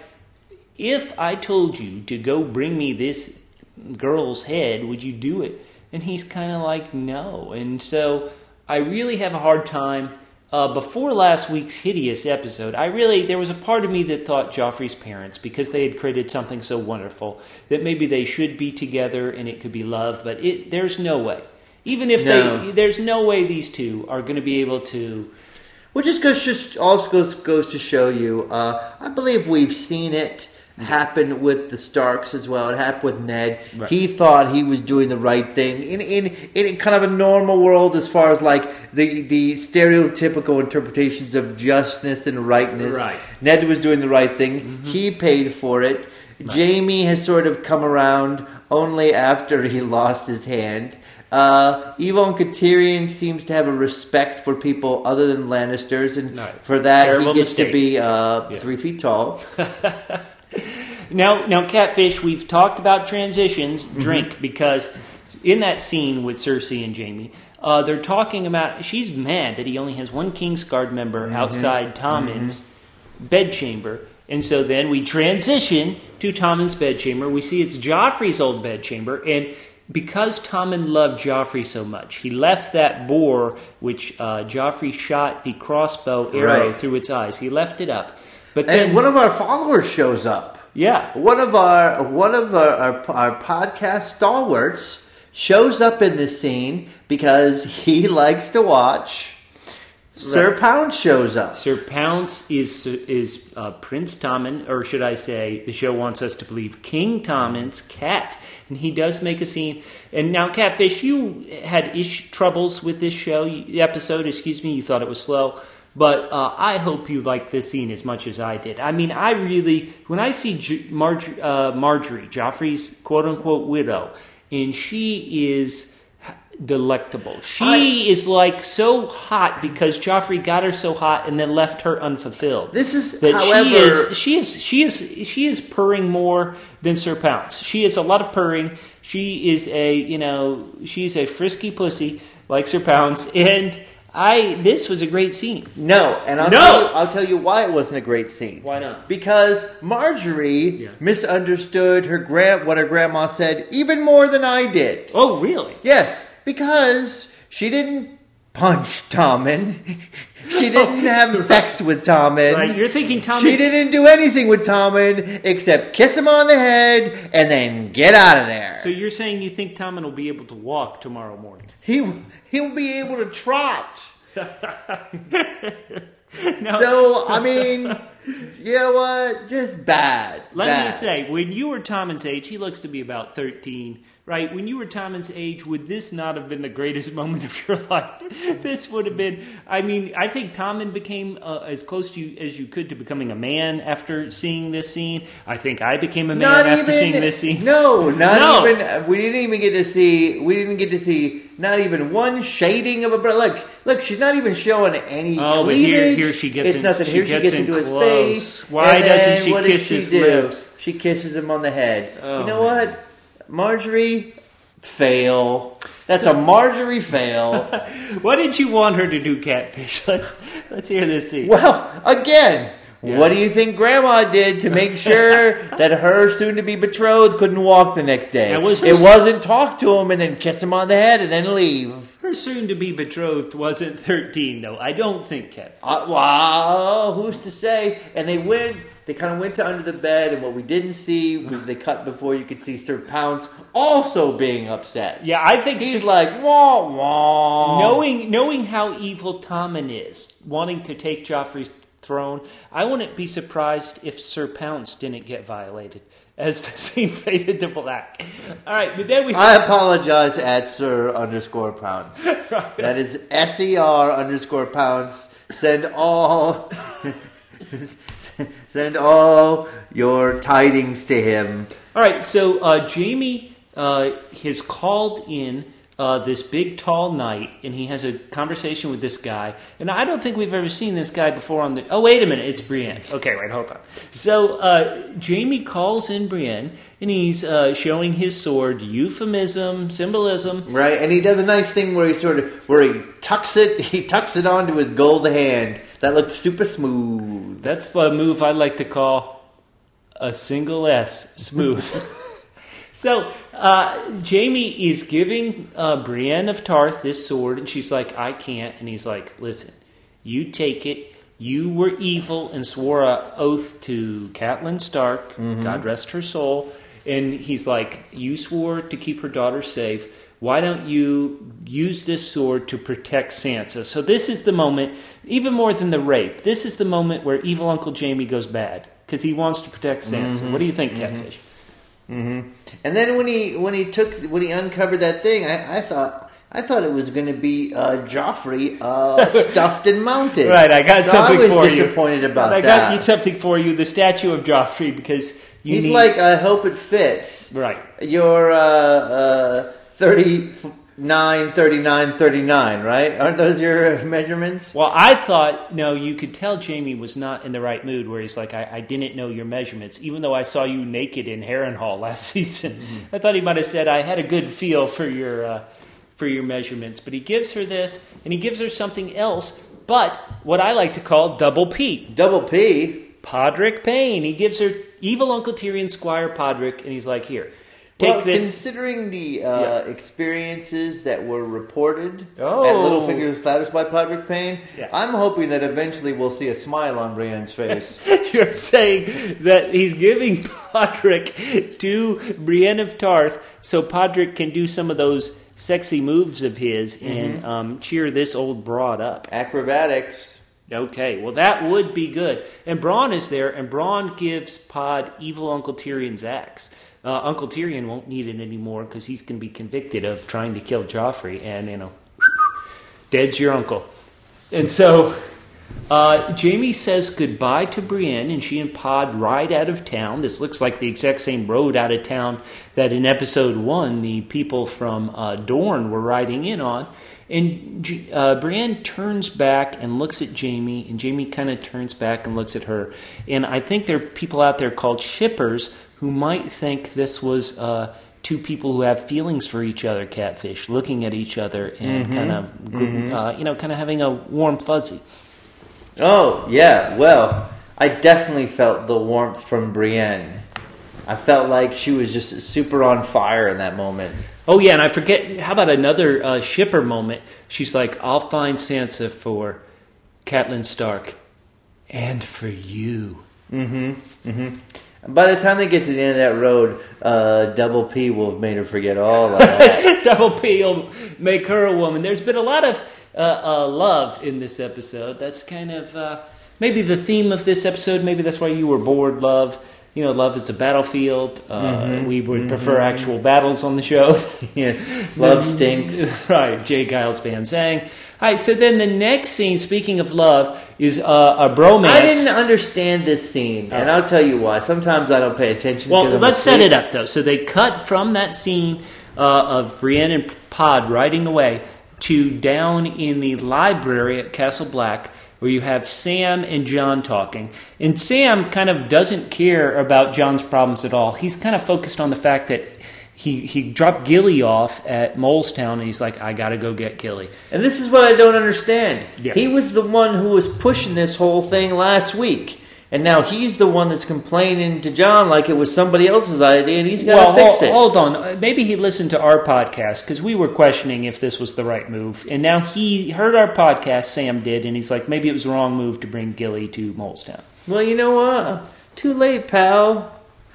if I told you to go bring me this girl's head, would you do it? And he's kind of like, no. And so I really have a hard time. Uh, before last week's hideous episode, I really, there was a part of me that thought Joffrey's parents, because they had created something so wonderful, that maybe they should be together and it could be love, but it, there's no way. Even if no. they, there's no way these two are going to be able to. Which is goes, just also goes, goes to show you, uh, I believe we've seen it happen with the Starks as well. It happened with Ned. Right. He thought he was doing the right thing in in in kind of a normal world, as far as like the the stereotypical interpretations of justness and rightness. Right. Ned was doing the right thing. Mm-hmm. He paid for it. Right. Jaime has sort of come around only after he lost his hand. Uh, Evil Uncle Tyrion seems to have a respect for people other than Lannisters, and right. for that Terrible he gets mistake. to be uh, yeah. three feet tall. Now, now, Catfish, we've talked about transitions. Drink, mm-hmm. because in that scene with Cersei and Jaime, uh, they're talking about, she's mad that he only has one Kingsguard member mm-hmm. outside Tommen's mm-hmm. bedchamber. And so then we transition to Tommen's bedchamber. We see it's Joffrey's old bedchamber, and because Tommen loved Joffrey so much, he left that boar, which uh, Joffrey shot the crossbow arrow right. through its eyes. He left it up. But then, and one of our followers shows up. Yeah, one of our one of our, our, our podcast stalwarts shows up in this scene because he likes to watch. Right. Sir Pounce shows up. Sir Pounce is is uh, Prince Tommen, or should I say, the show wants us to believe King Tommen's cat, and he does make a scene. And now, Catfish, you had ish troubles with this show the episode. Excuse me, you thought it was slow. But uh, I hope you liked this scene as much as I did. I mean, I really, when I see J- Marg- uh, Marjorie, Joffrey's quote-unquote widow, and she is delectable. She I, is like so hot because Joffrey got her so hot and then left her unfulfilled. This is, that however, she is she is she is she is purring more than Sir Pounce. She is a lot of purring. She is a you know she's a frisky pussy like Sir Pounce, and I this was a great scene. No, and I'll, no! tell you, I'll tell you why it wasn't a great scene. Why not? Because Marjorie yeah. misunderstood her grand what her grandma said even more than I did. Oh, really? Yes, because she didn't punch Tommen. She didn't have sex with Tommen. Right, you're thinking Tommen. She didn't do anything with Tommen except kiss him on the head and then get out of there. So you're saying you think Tommen will be able to walk tomorrow morning? He he'll be able to trot. No. So I mean, you know what? Just bad. Let bad. me say, when you were Tommen's age, he looks to be about thirteen. Right, when you were Tommen's age, would this not have been the greatest moment of your life? This would have been, I mean, I think Tommen became uh, as close to you as you could to becoming a man after seeing this scene. I think I became a man not after even, seeing this scene. No, not no. even, we didn't even get to see, we didn't get to see not even one shading of a bra. Look, look, she's not even showing any oh, cleavage. But here, here she gets it's in, nothing. she Here gets she gets into close. his face. Why doesn't she what kiss does she his do? lips? She kisses him on the head. Oh, you know man. what? Marjorie, fail. That's so, a Marjorie fail. What did you want her to do, Catfish? Let's let's hear this scene. Well, again, Yeah. What do you think Grandma did to make sure that her soon-to-be betrothed couldn't walk the next day? That was her it s- wasn't talk to him and then kiss him on the head and then leave. Her soon-to-be betrothed wasn't thirteen, though. I don't think, Kev. Uh, wow, who's to say? And they went. They kind of went to under the bed, and what we didn't see was they cut before you could see Sir Pounce also being upset. Yeah, I think He's Sir- like, wah, wah. knowing knowing how evil Tommen is, wanting to take Joffrey's throne, I wouldn't be surprised if Sir Pounce didn't get violated as the scene faded to black. All right, but then we. I apologize at Sir underscore Pounce. That is S E R underscore Pounce. Send all... Send all your tidings to him. All right, so uh, Jamie uh, has called in uh, this big, tall knight, and he has a conversation with this guy. And I don't think we've ever seen this guy before on the... Oh, wait a minute, it's Brienne. Okay, wait, hold on. So uh, Jamie calls in Brienne, and he's uh, showing his sword, euphemism, symbolism. Right, and he does a nice thing where he sort of... Where he tucks it, he tucks it onto his gold hand. That looked super smooth. That's the move I like to call a single S, smooth. So uh, Jamie is giving uh, Brienne of Tarth this sword, and she's like, I can't. And he's like, listen, you take it. You were evil and swore a oath to Catelyn Stark, mm-hmm. God rest her soul. And he's like, you swore to keep her daughter safe. Why don't you use this sword to protect Sansa? So this is the moment, even more than the rape, this is the moment where evil Uncle Jamie goes bad because he wants to protect Sansa. Mm-hmm. What do you think, mm-hmm. Catfish? Mm-hmm. And then when he when he took when he uncovered that thing, I, I thought I thought it was going to be uh, Joffrey uh, stuffed and mounted. Right, I got so something for you. I was disappointed about I that. got you something for you, the statue of Joffrey, because you He's need... like, I hope it fits. Right. Your uh, uh, thirty-nine, thirty-nine, thirty-nine, right? Aren't those your measurements? Well, I thought, no, you could tell Jamie was not in the right mood, where he's like, I, I didn't know your measurements, even though I saw you naked in Harrenhal last season. Mm-hmm. I thought he might have said, I had a good feel for your uh, for your measurements. But he gives her this, and he gives her something else, but what I like to call double P. Double P? Podrick Payne. He gives her evil Uncle Tyrion Squire Podrick, and he's like, here, take well, this. Considering the uh, yeah. experiences that were reported oh. at Littlefinger's established by Podrick Payne, yeah. I'm hoping that eventually we'll see a smile on Brienne's face. You're saying that he's giving Podrick to Brienne of Tarth so Podrick can do some of those sexy moves of his mm-hmm. and um, cheer this old broad up. Acrobatics. Okay, well that would be good. And Bronn is there, and Bronn gives Pod evil Uncle Tyrion's axe. Uh, Uncle Tyrion won't need it anymore because he's going to be convicted of trying to kill Joffrey, and, you know, dead's your uncle. And so uh, Jamie says goodbye to Brienne, and she and Pod ride out of town. This looks like the exact same road out of town that in episode one the people from uh, Dorne were riding in on. And uh, Brienne turns back and looks at Jamie, and Jamie kind of turns back and looks at her. And I think there are people out there called shippers who might think this was uh, two people who have feelings for each other, Catfish, looking at each other and mm-hmm. kind of, mm-hmm. uh, you know, kind of having a warm fuzzy. Oh, yeah. Well, I definitely felt the warmth from Brienne. I felt like she was just super on fire in that moment. Oh, yeah, and I forget, how about another uh, shipper moment? She's like, I'll find Sansa for Catelyn Stark and for you. Mm-hmm, mm-hmm. By the time they get to the end of that road, uh, Double P will have made her forget all of that. Double P will make her a woman. There's been a lot of uh, uh, love in this episode. That's kind of uh, maybe the theme of this episode. Maybe that's why you were bored, love. You know, love is a battlefield. Uh, mm-hmm. We would mm-hmm. prefer actual battles on the show. Yes, love stinks. Right, Jay Giles Van Zang. All right, so then the next scene, speaking of love, is uh, a bromance. I didn't understand this scene, and I'll tell you why. Sometimes I don't pay attention. Well, let's asleep. set it up, though. So they cut from that scene uh, of Brienne and Pod riding away to down in the library at Castle Black, where you have Sam and Jon talking. And Sam kind of doesn't care about Jon's problems at all. He's kind of focused on the fact that he, he dropped Gilly off at Molestown, and he's like, I got to go get Gilly. And this is what I don't understand. Yeah. He was the one who was pushing this whole thing last week. And now he's the one that's complaining to John like it was somebody else's idea, and he's got Well, to fix hold, it. hold on. Maybe he listened to our podcast because we were questioning if this was the right move. And now he heard our podcast, Sam did, and he's like, maybe it was the wrong move to bring Gilly to Molestown. Well, you know what? Too late, pal.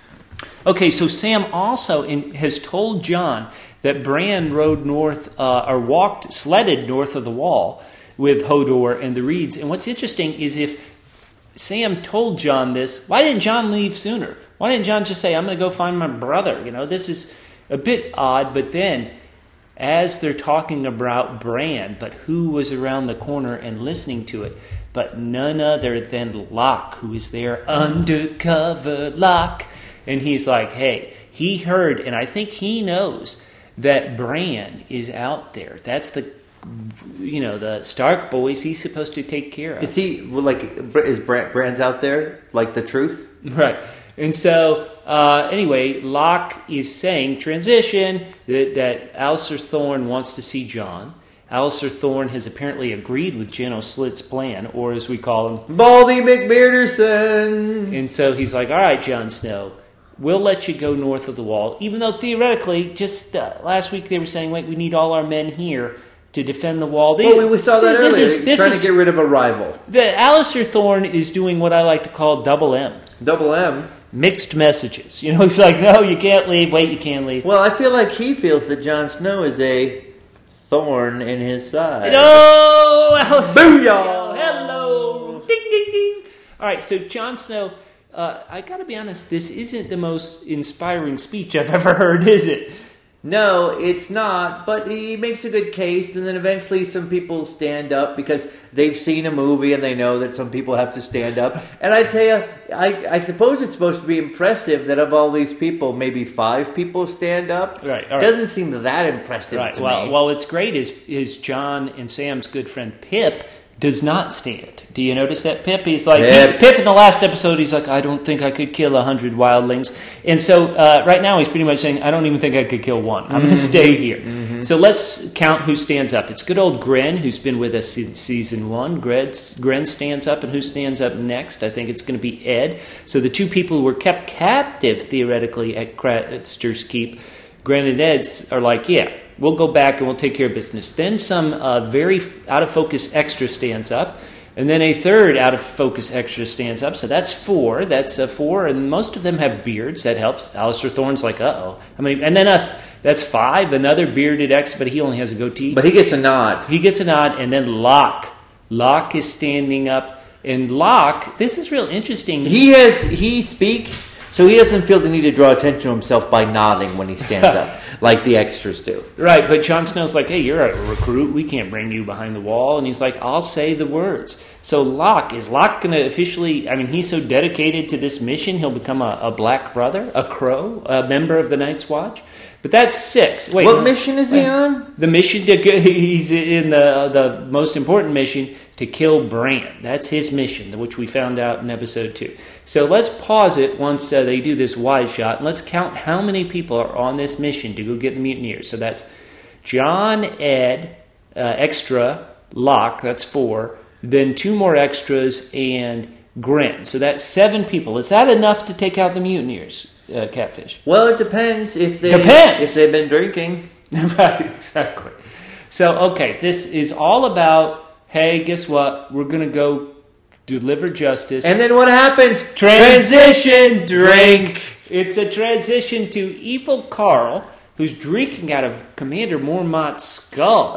Okay, so Sam also in, has told John that Bran rode north, uh, or walked, sledded north of the wall with Hodor and the Reeds. And what's interesting is if Sam told John this, why didn't John leave sooner? Why didn't John just say, I'm going to go find my brother? You know, this is a bit odd, but then as they're talking about Bran, but who was around the corner and listening to it, but none other than Locke, who is there, undercover Locke. And he's like, hey, he heard, and I think he knows that Bran is out there. That's the You know, the Stark boys he's supposed to take care of. Is he, well, like, is Brand, Brand's out there, like the truth? Right. And so, uh, anyway, Locke is saying, transition, that, that Alistair Thorne wants to see John. Alistair Thorne has apparently agreed with Geno Slit's plan, or as we call him, Baldy McBearderson. And so he's like, all right, Jon Snow, we'll let you go north of the wall, even though theoretically, just uh, last week they were saying, wait, we need all our men here to defend the wall. They, well, we saw that this earlier. Is, this trying is, to get rid of a rival. The Alistair Thorne is doing what I like to call double M. Double M. Mixed messages. You know, he's like, no, you can't leave. Wait, you can't leave. Well, I feel like he feels that Jon Snow is a thorn in his side. No! Alistair. Booyah! Hello! Ding, ding, ding. All right, so Jon Snow, uh, I got to be honest, this isn't the most inspiring speech I've ever heard, is it? No, it's not, but he makes a good case, and then eventually some people stand up because they've seen a movie and they know that some people have to stand up. And I tell you, I, I suppose it's supposed to be impressive that of all these people, maybe five people stand up. Right. All right. Doesn't seem that impressive Right. to Well, me. well, what's great is is John and Sam's good friend Pip does not stand. Do you notice that Pip? He's like Pip. He, Pip in the last episode. He's like, I don't think I could kill a hundred wildlings. And so uh, right now he's pretty much saying, I don't even think I could kill one. I'm going to stay here. Mm-hmm. So let's count who stands up. It's good old Gren, who's been with us since season one. Gren, Gren stands up, and who stands up next? I think it's going to be Ed. So the two people who were kept captive theoretically at Craster's Keep, Gren and Ed, are like, yeah, we'll go back and we'll take care of business. Then some uh, very out-of-focus extra stands up, and then a third out-of-focus extra stands up. So that's four. That's uh, four, and most of them have beards. That helps. Alistair Thorne's like, uh-oh. I mean, and then uh, that's five. Another bearded ex, but he only has a goatee. But he gets a nod. He gets a nod, and then Locke. Locke is standing up, and Locke, this is real interesting. He has he speaks, so he doesn't feel the need to draw attention to himself by nodding when he stands up, like the extras do. Right, but Jon Snow's like, hey, you're a recruit. We can't bring you behind the wall. And he's like, I'll say the words. So Locke, is Locke going to officially, I mean, he's so dedicated to this mission, he'll become a, a black brother, a crow, a member of the Night's Watch. But that's six. Wait, What no, mission is he wait. on? The mission to go, he's in the the most important mission to kill Bran. That's his mission, which we found out in episode two. So let's pause it once uh, they do this wide shot, and let's count how many people are on this mission to go get the mutineers. So that's John, Ed, uh, extra, Locke, that's four, then two more extras, and Gren. So that's seven people. Is that enough to take out the mutineers, uh, Catfish? Well, it depends if they Depends. if they've been drinking. Right, exactly. So, okay, this is all about, hey, guess what? We're going to go deliver justice. And then what happens? Transition drink. It's a transition to evil Carl, who's drinking out of Commander Mormont's skull.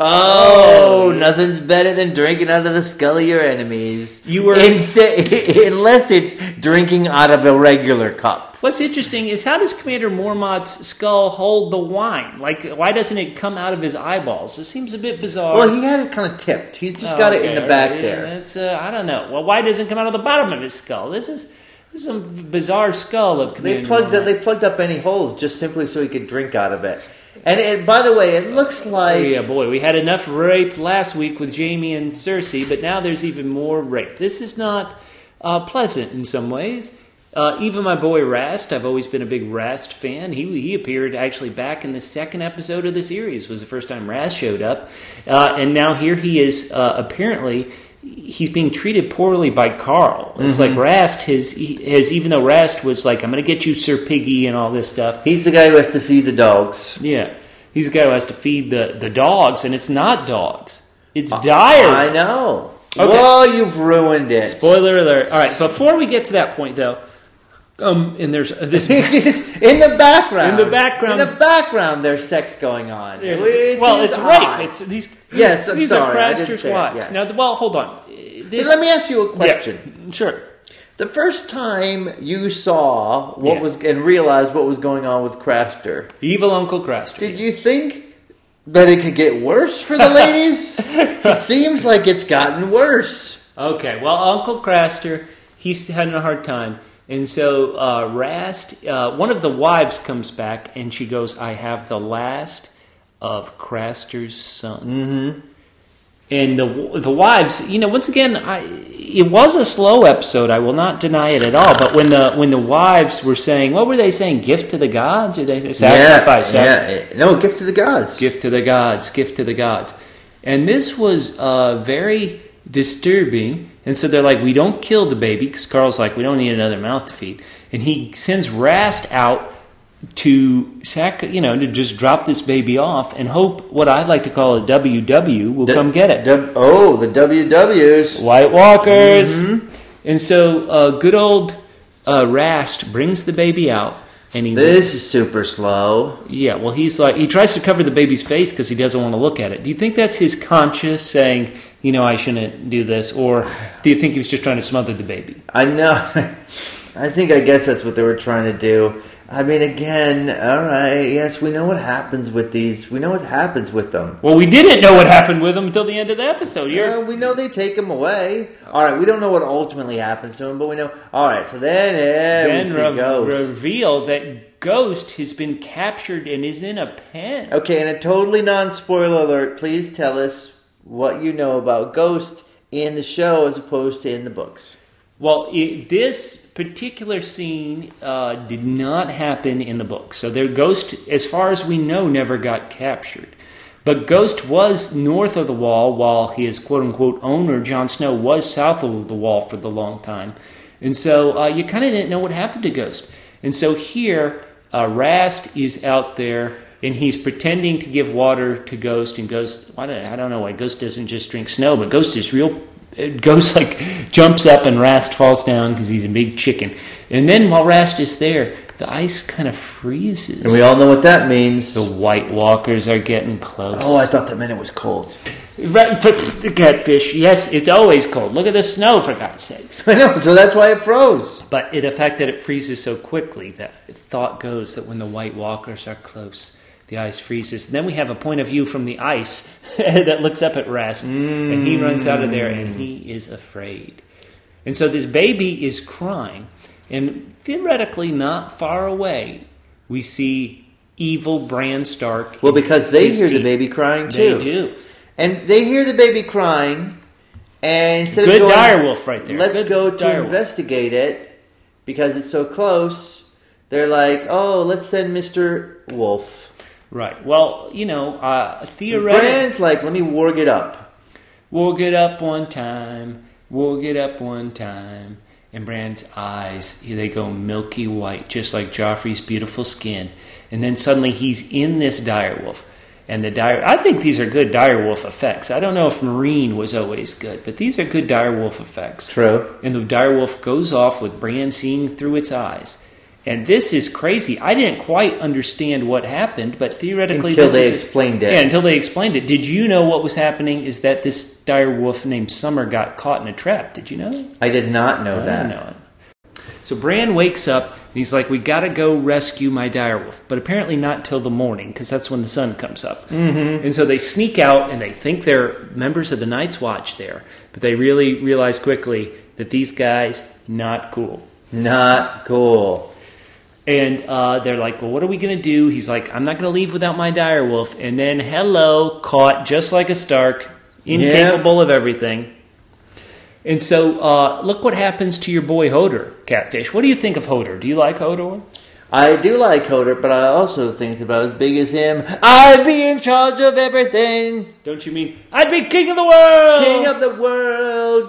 Oh, nothing's better than drinking out of the skull of your enemies. You were- Instead, unless it's drinking out of a regular cup. What's interesting is how does Commander Mormont's skull hold the wine? Like, why doesn't it come out of his eyeballs? It seems a bit bizarre. Well, he had it kind of tipped. He's just got it in Okay, the back all right. there. That's uh, I don't know. Well, why doesn't it come out of the bottom of his skull? This is this is some bizarre skull of Commander They plugged Mormont. they plugged up any holes just simply so he could drink out of it. And it, by the way, it looks Oh, like yeah, boy, we had enough rape last week with Jaime and Cersei, but now there's even more rape. This is not uh, pleasant in some ways. Uh, even my boy Rast, I've always been a big Rast fan. He he appeared actually back in the second episode of the series. Was the first time Rast showed up, uh, and now here he is uh, apparently he's being treated poorly by Carl. It's mm-hmm. like Rast has, has, even though Rast was like, I'm going to get you Sir Piggy and all this stuff. He's the guy who has to feed the dogs. Yeah. He's the guy who has to feed the, the dogs, and it's not dogs. It's uh, diary. I know. Okay. Well, you've ruined it. Spoiler alert. All right, before we get to that point, though, um, and there's uh, this... in the background. In the background. In the background, there's sex going on. It well, it's odd. rape. It's these. Yes, I'm these sorry, are Craster's wives. Yes. Now, well, hold on. This, let me ask you a question. Yeah, sure. The first time you saw what yeah. was and realized what was going on with Craster, evil Uncle Craster, did you think that it could get worse for the ladies? It seems like it's gotten worse. Okay, well, Uncle Craster, he's having a hard time. And so uh, Rast, uh, one of the wives comes back, and she goes, I have the last of Craster's son. Mm-hmm. And the the wives, you know, once again, I, it was a slow episode. I will not deny it at all. But when the when the wives were saying, what were they saying? Gift to the gods? Or they say sacrifice? Yeah, yeah. No, gift to the gods. Gift to the gods. Gift to the gods. And this was uh, very disturbing. And so they're like, we don't kill the baby, because Carl's like, we don't need another mouth to feed. And he sends Rast out to sac- you know, to just drop this baby off and hope what I'd like to call a W W will D- come get it. D- oh, the W Ws. White Walkers. Mm-hmm. And so uh, good old uh, Rast brings the baby out. And he this is super slow. Yeah, well, he's like, he tries to cover the baby's face because he doesn't want to look at it. Do you think that's his conscience saying, you know, I shouldn't do this? Or do you think he was just trying to smother the baby? I know. I think, I guess that's what they were trying to do. I mean, again, all right, yes, we know what happens with these. We know what happens with them. Well, we didn't know what happened with them until the end of the episode. You're... Yeah, we know they take him away. All right, we don't know what ultimately happens to him, but we know. All right, so then, yeah, then we see re- Ghost. reveal that Ghost has been captured and is in a pen. Okay, and a totally non-spoiler alert, please tell us what you know about Ghost in the show as opposed to in the books. Well, it, this particular scene uh, did not happen in the book. So their Ghost, as far as we know, never got captured. But Ghost was north of the wall, while his quote-unquote owner, Jon Snow, was south of the wall for the long time. And so uh, you kind of didn't know what happened to Ghost. And so here, uh, Rast is out there, and he's pretending to give water to Ghost. And Ghost, I don't, I don't know why Ghost doesn't just drink snow, but Ghost is real... Ghost like jumps up and Rast falls down because he's a big chicken. And then while Rast is there, the ice kind of freezes. And we all know what that means. The White Walkers are getting close. Oh, I thought that meant it was cold. The catfish, yes, it's always cold. Look at the snow, for God's sakes. I know, so that's why it froze. But the fact that it freezes so quickly, that thought goes that when the White Walkers are close, the ice freezes. And then we have a point of view from the ice that looks up at Rast, mm. and he runs out of there, and he is afraid. And so this baby is crying, and theoretically not far away, we see evil Bran Stark. Well, because they hear team. the baby crying too. They do. And they hear the baby crying, and instead Good of going, direwolf right there. Let's Good go to direwolf. investigate it, because it's so close, they're like, oh, let's send Mister Wolf. Right. Well, you know, uh, theoretically... Bran's like, let me warg it up. Warg it up one time. Warg it up one time. And Bran's eyes, they go milky white, just like Joffrey's beautiful skin. And then suddenly he's in this direwolf. And the dire... I think these are good direwolf effects. I don't know if Marine was always good, but these are good direwolf effects. True. And the direwolf goes off with Bran seeing through its eyes. And this is crazy. I didn't quite understand what happened, but theoretically... Until this they is, explained it. Yeah, until they explained it. Did you know what was happening is that this dire wolf named Summer got caught in a trap? Did you know that? I did not know I that. didn't know it. So Bran wakes up, and he's like, we got to go rescue my direwolf. But apparently not till the morning, because that's when the sun comes up. Mm-hmm. And so they sneak out, and they think they're members of the Night's Watch there. But they really realize quickly that these guys, not cool. Not cool. And uh, they're like, well, what are we going to do? He's like, I'm not going to leave without my direwolf. And then, hello, caught just like a Stark, incapable yep. of everything. And so, uh, look what happens to your boy Hodor, Catfish. What do you think of Hodor? Do you like Hodor? I do like Hodor, but I also think that if I was big as him, I'd be in charge of everything. Don't you mean, I'd be king of the world? King of the world.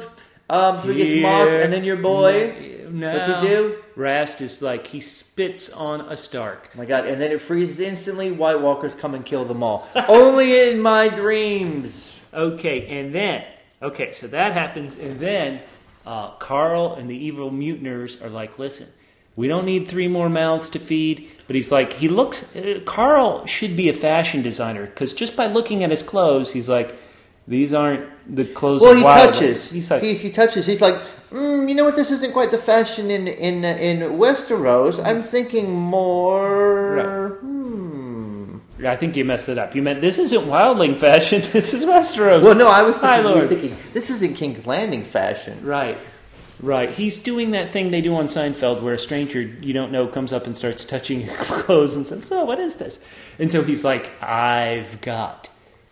Um, so he gets mocked, and then your boy, no. what's he do? Rast is like, he spits on a Stark. Oh my God, and then it freezes instantly. White Walkers come and kill them all. Only in my dreams. Okay, and then, okay, so that happens, and then uh, Carl and the evil mutineers are like, listen, we don't need three more mouths to feed. But he's like, he looks, uh, Carl should be a fashion designer, because just by looking at his clothes, he's like, these aren't the clothes well, of he Wild touches. He's like, he, he touches. He's like, mm, you know what? This isn't quite the fashion in in uh, in Westeros. I'm thinking more. Right. Hmm. I think you messed it up. You meant, this isn't wildling fashion, this is Westeros. Well, no, I was thinking, Hi, I was Lord. thinking this isn't King's Landing fashion. Right, right. He's doing that thing they do on Seinfeld where a stranger you don't know comes up and starts touching your clothes and says, oh, what is this? And so he's like, I've got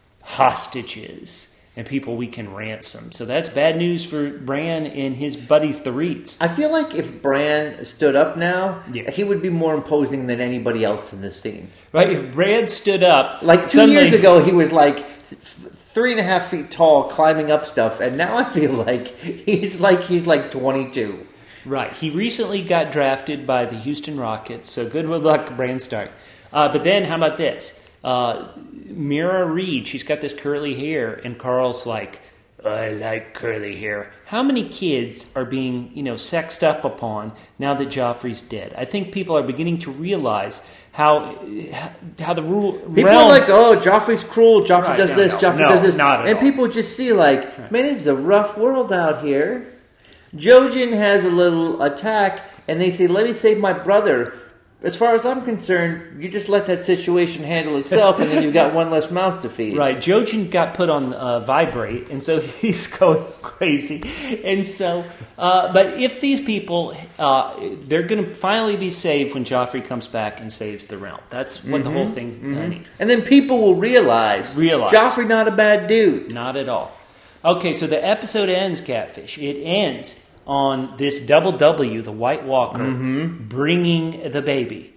hostages and people we can ransom. So that's bad news for Bran and his buddies, the Reeds. I feel like if Bran stood up now, Yeah. he would be more imposing than anybody else in this scene. Right? If Bran stood up... Like two suddenly, years ago, he was like f- three and a half feet tall, climbing up stuff, and now I feel like he's like he's like twenty-two. Right. He recently got drafted by the Houston Rockets, so good luck, Bran Stark. Uh, but then, how about this? Uh, Mira Reed, she's got this curly hair, and Carl's like, I like curly hair. How many kids are being, you know, sexed up upon now that Joffrey's dead? I think people are beginning to realize how how the rule. People realm, are like, oh, Joffrey's cruel, Joffrey Right, does no, this, no, Joffrey no, does this. not at and all. people just see like, man, it's a rough world out here. Jojen has a little attack, and they say, let me save my brother. As far as I'm concerned, you just let that situation handle itself, and then you've got one less mouth to feed. Right, Jojen got put on uh, vibrate, and so he's going crazy. And so, uh, but if these people, uh, they're going to finally be saved when Joffrey comes back and saves the realm. That's what Mm-hmm, the whole thing mm-hmm. uh, needs. And then people will realize, Realize. Joffrey not a bad dude. Not at all. Okay, so the episode ends, Catfish. It ends on this double W, the White Walker, Mm-hmm. bringing the baby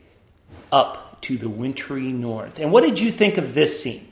up to the wintry north. And what did you think of this scene?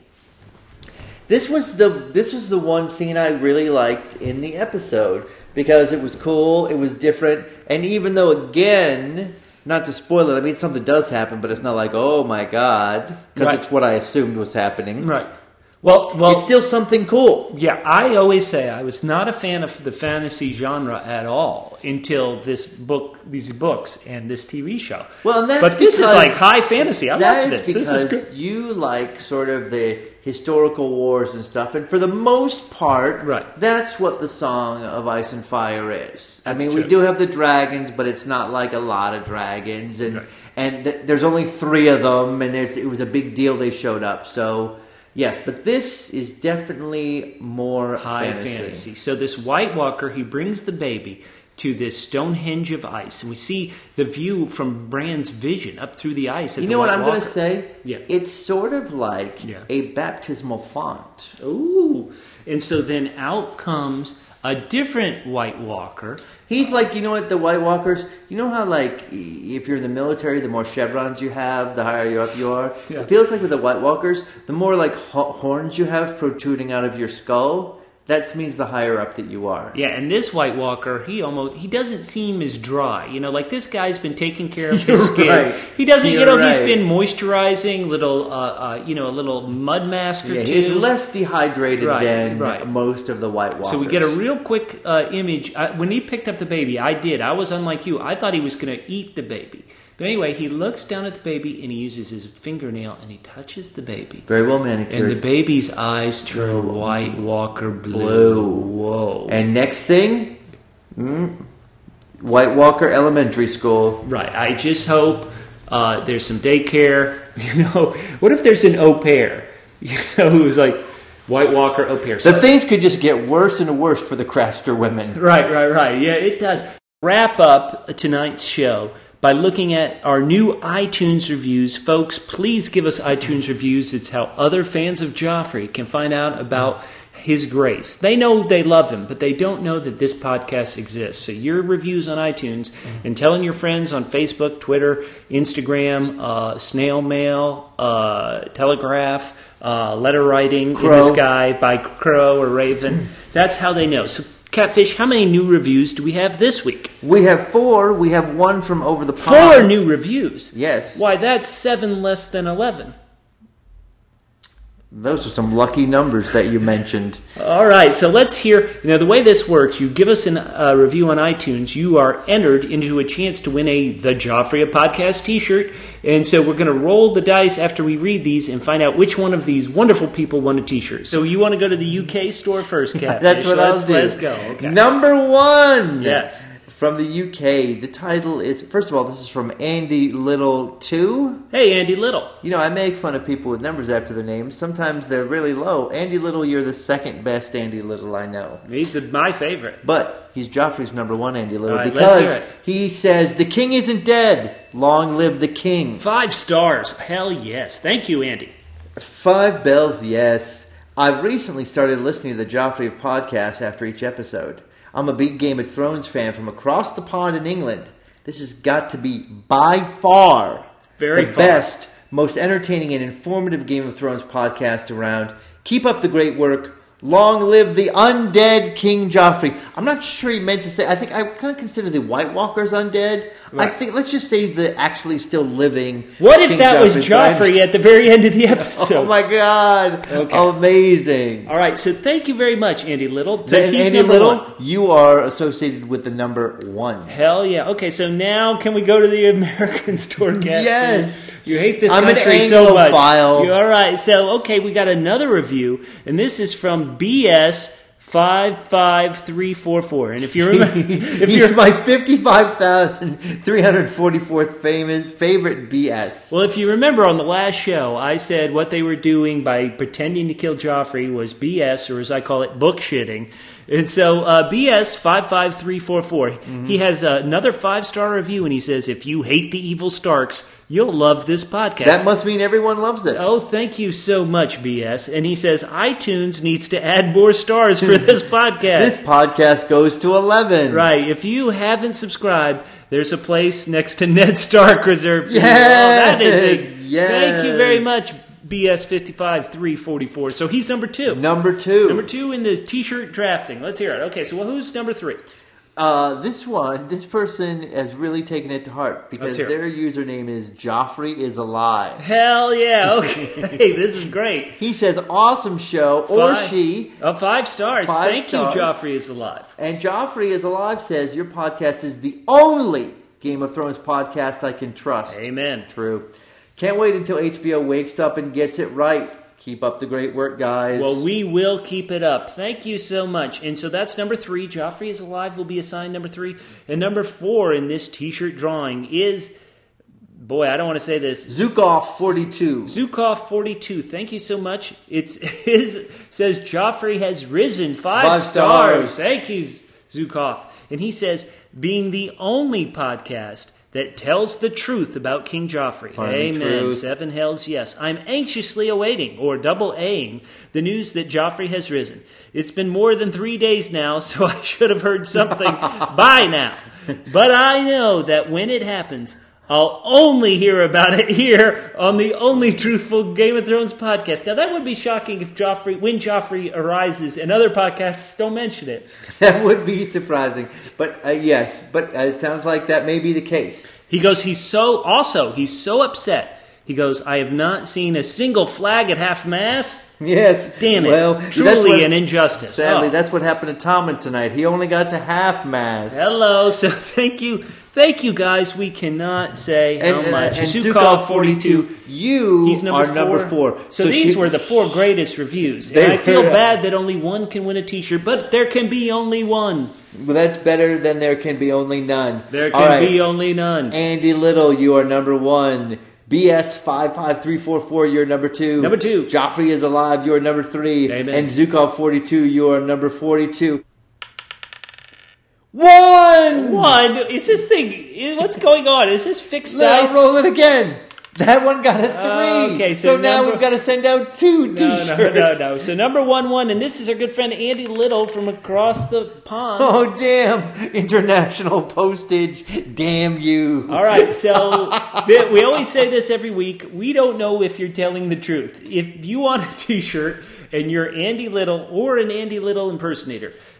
This was the this was the one scene I really liked in the episode because it was cool, it was different, and even though again, not to spoil it, I mean something does happen, but it's not like oh my god, because Right. it's what I assumed was happening. Right. Well, well, It's still something cool. yeah, I always say I was not a fan of the fantasy genre at all until this book, these books, and this T V show. Well, and that's but this is because- like high fantasy. I That love is this. This is because good. you like sort of the historical wars and stuff, and for the most part, Right. that's what the Song of Ice and Fire is. I That's mean, we true. do have the dragons, but it's not like a lot of dragons, and Right. and th- there's only three of them, and there's, it was a big deal they showed up. So yes, but this is definitely more High fantasy. fantasy. So this White Walker, he brings the baby to this Stonehenge of ice, and we see the view from Bran's vision up through the ice. At You the know what White I'm going Walker. to say? Yeah. It's sort of like Yeah. a baptismal font. Ooh, and so then out comes a different White Walker. He's like, you know what, the White Walkers, you know how, like, if you're in the military, the more chevrons you have, the higher you up you are? Yeah. It feels like with the White Walkers, the more, like, ho- horns you have protruding out of your skull, that means the higher up that you are. Yeah, and this White Walker, he almost he doesn't seem as dry. You know, like this guy's been taking care of You're his skin. right. He doesn't, you You're know, he's right. been moisturizing, little, uh, uh, you know, a little mud mask or Yeah, two. he's less dehydrated Right, than right. most of the White Walkers. So we get a real quick uh, image. I, when he picked up the baby, I did. I was unlike you. I thought he was going to eat the baby. But anyway, he looks down at the baby and he uses his fingernail and he touches the baby. Very well manicured. And the baby's eyes turn White Walker blue. Blue. Whoa. And next thing, mm, White Walker Elementary School. Right. I just hope uh, there's some daycare. You know, what if there's an au pair? You know, who's like White Walker au pair. The things could just get worse and worse for the Craster women. Right, right, right. Yeah, it does. Wrap up tonight's show by looking at our new iTunes reviews. Folks, please give us iTunes reviews. It's how other fans of Joffrey can find out about his grace. They know they love him, but they don't know that this podcast exists. So your reviews on iTunes and telling your friends on Facebook, Twitter, Instagram, uh, snail mail, uh, telegraph, uh, letter writing Crow. in the sky by crow or raven. That's how they know. So Catfish, how many new reviews do we have this week? We have four. We have one from over the pond. Four new reviews? Yes. Why, that's seven less than eleven. Those are some lucky numbers that you mentioned. All right, so let's hear. You know, the way this works, you give us a uh, review on iTunes, you are entered into a chance to win a The Joffrey of Podcast t-shirt. And so we're going to roll the dice after we read these and find out which one of these wonderful people won a t-shirt. So you want to go to the U K store first, Kat? That's what let's, I'll do. Let's go. Okay. Number one. Yes. From the U K. The title is, first of all, this is from Andy Little two. Hey, Andy Little. You know, I make fun of people with numbers after their names. Sometimes they're really low. Andy Little, you're the second best Andy Little I know. He's my favorite. But he's Joffrey's number one Andy Little, right, let's because hear it. he says, the king isn't dead. Long live the king. Five stars. Hell yes. Thank you, Andy. Five bells, yes. I've recently started listening to the Joffrey of Podcast after each episode. I'm a big Game of Thrones fan from across the pond in England. This has got to be by far Very the far. best, most entertaining and informative Game of Thrones podcast around. Keep up the great work. Long live the undead King Joffrey. I'm not sure he meant to say, I think I kind of consider the White Walkers undead. Right. I think, let's just say the actually still living What if King that was Joffrey, but I Joffrey at the very end of the episode? Oh my God. Okay. Amazing. All right, so thank you very much, Andy Little. So And he's Andy number Little, one. you are associated with the number one. Hell yeah. Okay, so now can we go to the American store, Kat? Yes. You hate this I'm an country so much. Anglophile. You- All right, so, okay, we got another review, and this is from B S five five three four four. And if you remember... if He's you're my fifty-five thousand three hundred forty-fourth famous favorite B S. Well, if you remember on the last show, I said what they were doing by pretending to kill Joffrey was B S, or as I call it, book shitting. And so uh, B S five five three four four, mm-hmm. he has uh, another five-star review, and he says, if you hate the evil Starks, you'll love this podcast. That must mean everyone loves it. Oh, thank you so much, B S. And he says, iTunes needs to add more stars for this podcast. This podcast goes to eleven. Right. If you haven't subscribed, there's a place next to Ned Stark reserved. Yes. Oh, that is it. Yes. Thank you very much, B S five three four four. So he's number two. Number two. Number two in the t-shirt drafting. Let's hear it. Okay, so well, who's number three? Uh, this one, this person has really taken it to heart because Let's hear their username is Joffrey is alive. Hell yeah. Okay. This is great. He says, awesome show, or Five- she. Oh, five stars. Five Thank stars. you, Joffrey is alive. And Joffrey is alive says, your podcast is the only Game of Thrones podcast I can trust. Amen. True. Can't wait until H B O wakes up and gets it right. Keep up the great work, guys. Well, we will keep it up. Thank you so much. And so that's number three. Joffrey is alive will be assigned number three. And number four in this t-shirt drawing is, boy, I don't want to say this. Zukov forty-two. Zukov forty-two. Thank you so much. It's his says Joffrey has risen five, Five stars. stars. Thank you, Zukov. And he says, being the only podcast that tells the truth about King Joffrey. Finally Amen. truth. Seven hells yes. I'm anxiously awaiting, or double A-ing, the news that Joffrey has risen. It's been more than three days now, so I should have heard something by now. But I know that when it happens, I'll only hear about it here on the only truthful Game of Thrones podcast. Now, that would be shocking if Joffrey, when Joffrey arises and other podcasts don't mention it. That would be surprising. But uh, yes, but uh, it sounds like that may be the case. He goes, he's so, also, he's so upset. He goes, I have not seen a single flag at half-mast. Yes. Damn it. Well, that's Truly what- an injustice. Sadly, Oh. that's what happened to Tommen tonight. He only got to half mast. Hello. So thank you. Thank you, guys. We cannot say how And, uh, much. and Zukov Zukov forty-two, you He's number are number four. So, So these she- were the four greatest reviews. They And I feel were- bad that only one can win a t-shirt, but there can be only one. Well, that's better than there can be only none. There All can right. be only none. Andy Little, you are number one. B S five five three four four, you're number two. Number two. Joffrey is alive, you are number three. Amen. And Zukov forty-two, you are number forty-two. One! One. Is this thing, what's going on? Is this fixed Let's dice? roll it again. That one got a three. Oh, okay, so now number- we've got to send out two No, t-shirts. no, no, no. So number one, one, and this is our good friend Andy Little from across the pond. Oh, damn. International postage. Damn you. All right, so th- we always say this every week. We don't know if you're telling the truth. If you want a t-shirt and you're Andy Little or an Andy Little impersonator,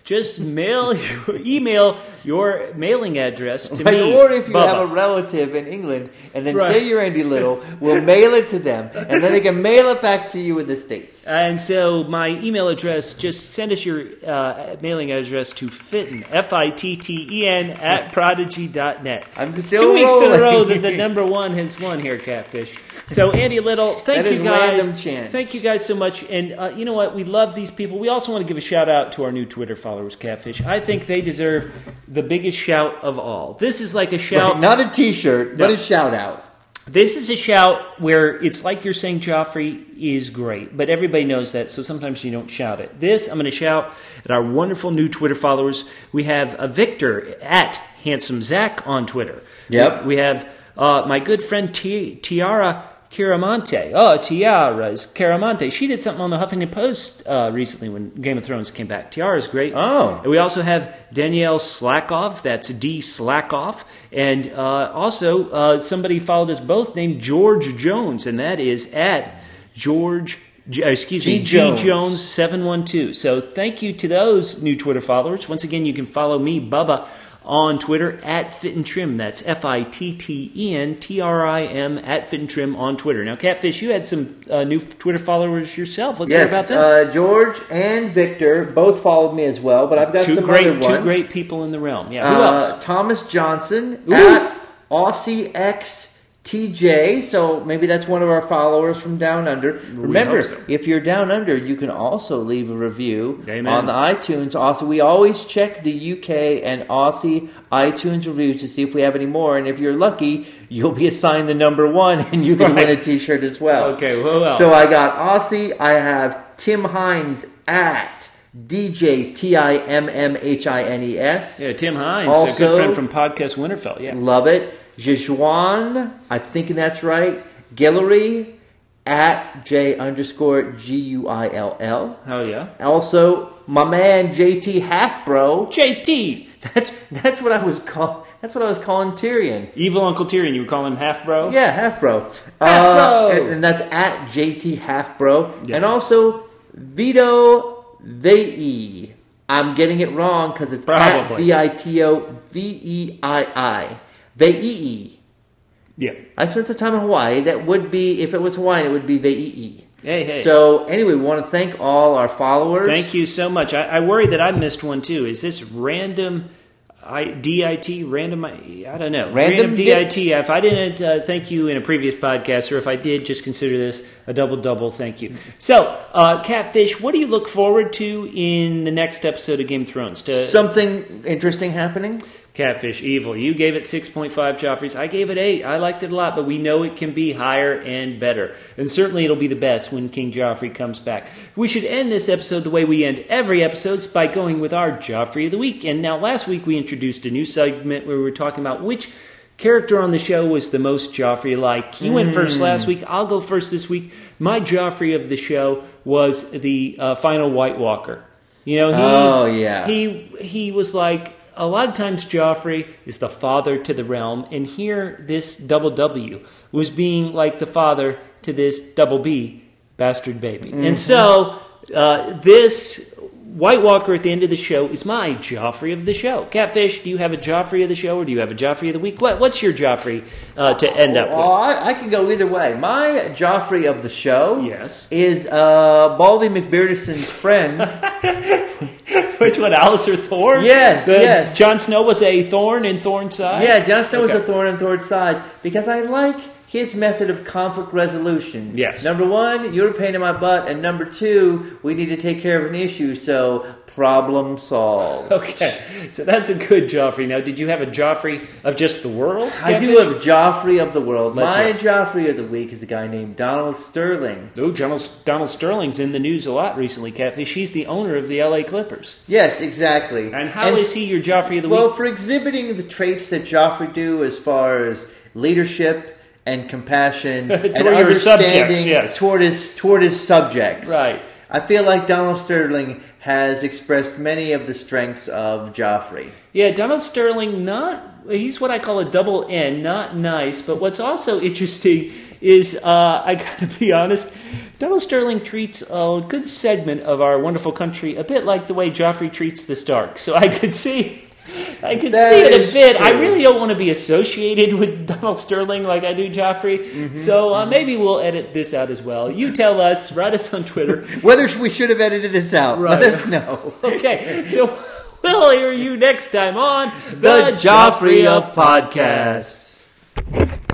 just mail, your, email your mailing address to right, me. or if you Bubba. have a relative in England, and then Right. say you're Andy Little, we'll mail it to them, and then they can mail it back to you in the States. And so my email address, just send us your uh, mailing address to Fitten, F I T T E N, at prodigy dot net. I'm It's still two weeks in a rolling. row that the number one has won here, Catfish. So, Andy Little, thank That you is guys. random chance. Thank you guys so much. And uh, you know what? We love these people. We also want to give a shout out to our new Twitter followers, Catfish. I think they deserve the biggest shout of all. This is like a shout. Right, not a T-shirt, but No. a shout-out. This is a shout where it's like you're saying Joffrey is great, but everybody knows that, so sometimes you don't shout it. This, I'm going to shout at our wonderful new Twitter followers. We have a Victor at Handsome Zach on Twitter. Yep. We have uh, my good friend Ti- Tiara Chiaramonte. Oh, Tiara's Chiaramonte. She did something on the Huffington Post uh, recently when Game of Thrones came back. Tiara's great. Oh. And we also have Danielle Slackoff. That's D Slackoff. And uh, also uh, somebody followed us both named George Jones, and that is at George. G- uh, excuse me, G. G Jones. Jones seven one two. So thank you to those new Twitter followers. Once again, you can follow me, Bubba, on Twitter at Fit and Trim. That's F I T T E N T R I M at Fit and Trim on Twitter. Now, Catfish, you had some uh, new Twitter followers yourself. Let's Yes, hear about that. uh, George and Victor both followed me as well, but I've got two some great, other ones. two great people in the realm. Yeah, who Uh, else? Thomas Johnson Ooh. at Aussie X T J, so maybe that's one of our followers from Down Under. Remember, hope so. if you're Down Under, you can also leave a review Amen. on the iTunes. Also, we always check the U K and Aussie iTunes reviews to see if we have any more, and if you're lucky, you'll be assigned the number one, and you can Right. win a T-shirt as well. Okay, who else? So I got Aussie, I have Tim Hines at D J T I M M H I N E S. Yeah, Tim Hines, a Also- good friend from Podcast Winterfell. Yeah. Love it. Jejuan, I'm thinking that's right. Guillory at J underscore G U I L L. Hell yeah. Also, my man J T Halfbro. J T, That's that's what I was call. That's what I was calling Tyrion. evil Uncle Tyrion. You would call him half bro. Yeah, Halfbro. Uh, Halfbro. and, and that's at J T Halfbro. Yeah. And also Vito Vei. I'm getting it wrong because it's at Probably. V I T O V E I I. Vei. Yeah. I spent some time in Hawaii. That would be, if it was Hawaiian, it would be Vei. Hey, hey. So, anyway, we want to thank all our followers. Thank you so much. I, I worry that I missed one too. Is this random I, D I T? Random? I, I don't know. Random D I T. If I didn't uh, thank you in a previous podcast, or if I did, just consider this a double double thank you. So, uh, Catfish, what do you look forward to in the next episode of Game of Thrones? To, Something interesting happening? Catfish, evil. You gave it six point five Joffreys. I gave it eight. I liked it a lot, but we know it can be higher and better. And certainly it'll be the best when King Joffrey comes back. We should end this episode the way we end every episode, by going with our Joffrey of the Week. And now last week we introduced a new segment where we were talking about which character on the show was the most Joffrey-like. You went first last week. I'll go first this week. My Joffrey of the show was the uh, final White Walker. You know, he, Oh, yeah. he he was like, a lot of times Joffrey is the father to the realm, and here this double W was being like the father to this double B bastard baby. Mm-hmm. And so uh, this White Walker at the end of the show is my Joffrey of the show. Catfish, do you have a Joffrey of the show, or do you have a Joffrey of the week? What, what's your Joffrey uh, to end up Oh, with? I, I can go either way. My Joffrey of the show Yes. is uh, Baldy McBeardison's friend. Which one, Alistair Thorne? Yes, The- yes. Jon Snow was a thorn in Thorne's side? Yeah, Jon Snow was Okay. a thorn in Thor's side because I like his method of conflict resolution. Yes. Number one, you're a pain in my butt, and number two, we need to take care of an issue, so problem solved. Okay, so that's a good Joffrey. Now, did you have a Joffrey of just the world? I do have Joffrey of the world. Let's My hear it. Joffrey of the week is a guy named Donald Sterling. Oh, Donald, Donald Sterling's in the news a lot recently, Catfish. He's the owner of the L A Clippers. Yes, exactly. And how is he your Joffrey of the Well, week? for exhibiting the traits that Joffrey do as far as leadership and compassion and Toward your understanding subjects, yes. toward his toward his subjects. Right. I feel like Donald Sterling has expressed many of the strengths of Joffrey. Yeah, Donald Sterling, not he's what I call a double N, not nice. But what's also interesting is, uh, I got to be honest, Donald Sterling treats a good segment of our wonderful country a bit like the way Joffrey treats the Stark. So I could see... I could That see it a is bit. true. I really don't want to be associated with Donald Sterling like I do Joffrey. Mm-hmm. So uh, maybe we'll edit this out as well. You tell us. Write us on Twitter. Whether we should have edited this out, Right. let us know. Okay, so we'll hear you next time on The Joffrey of Podcasts.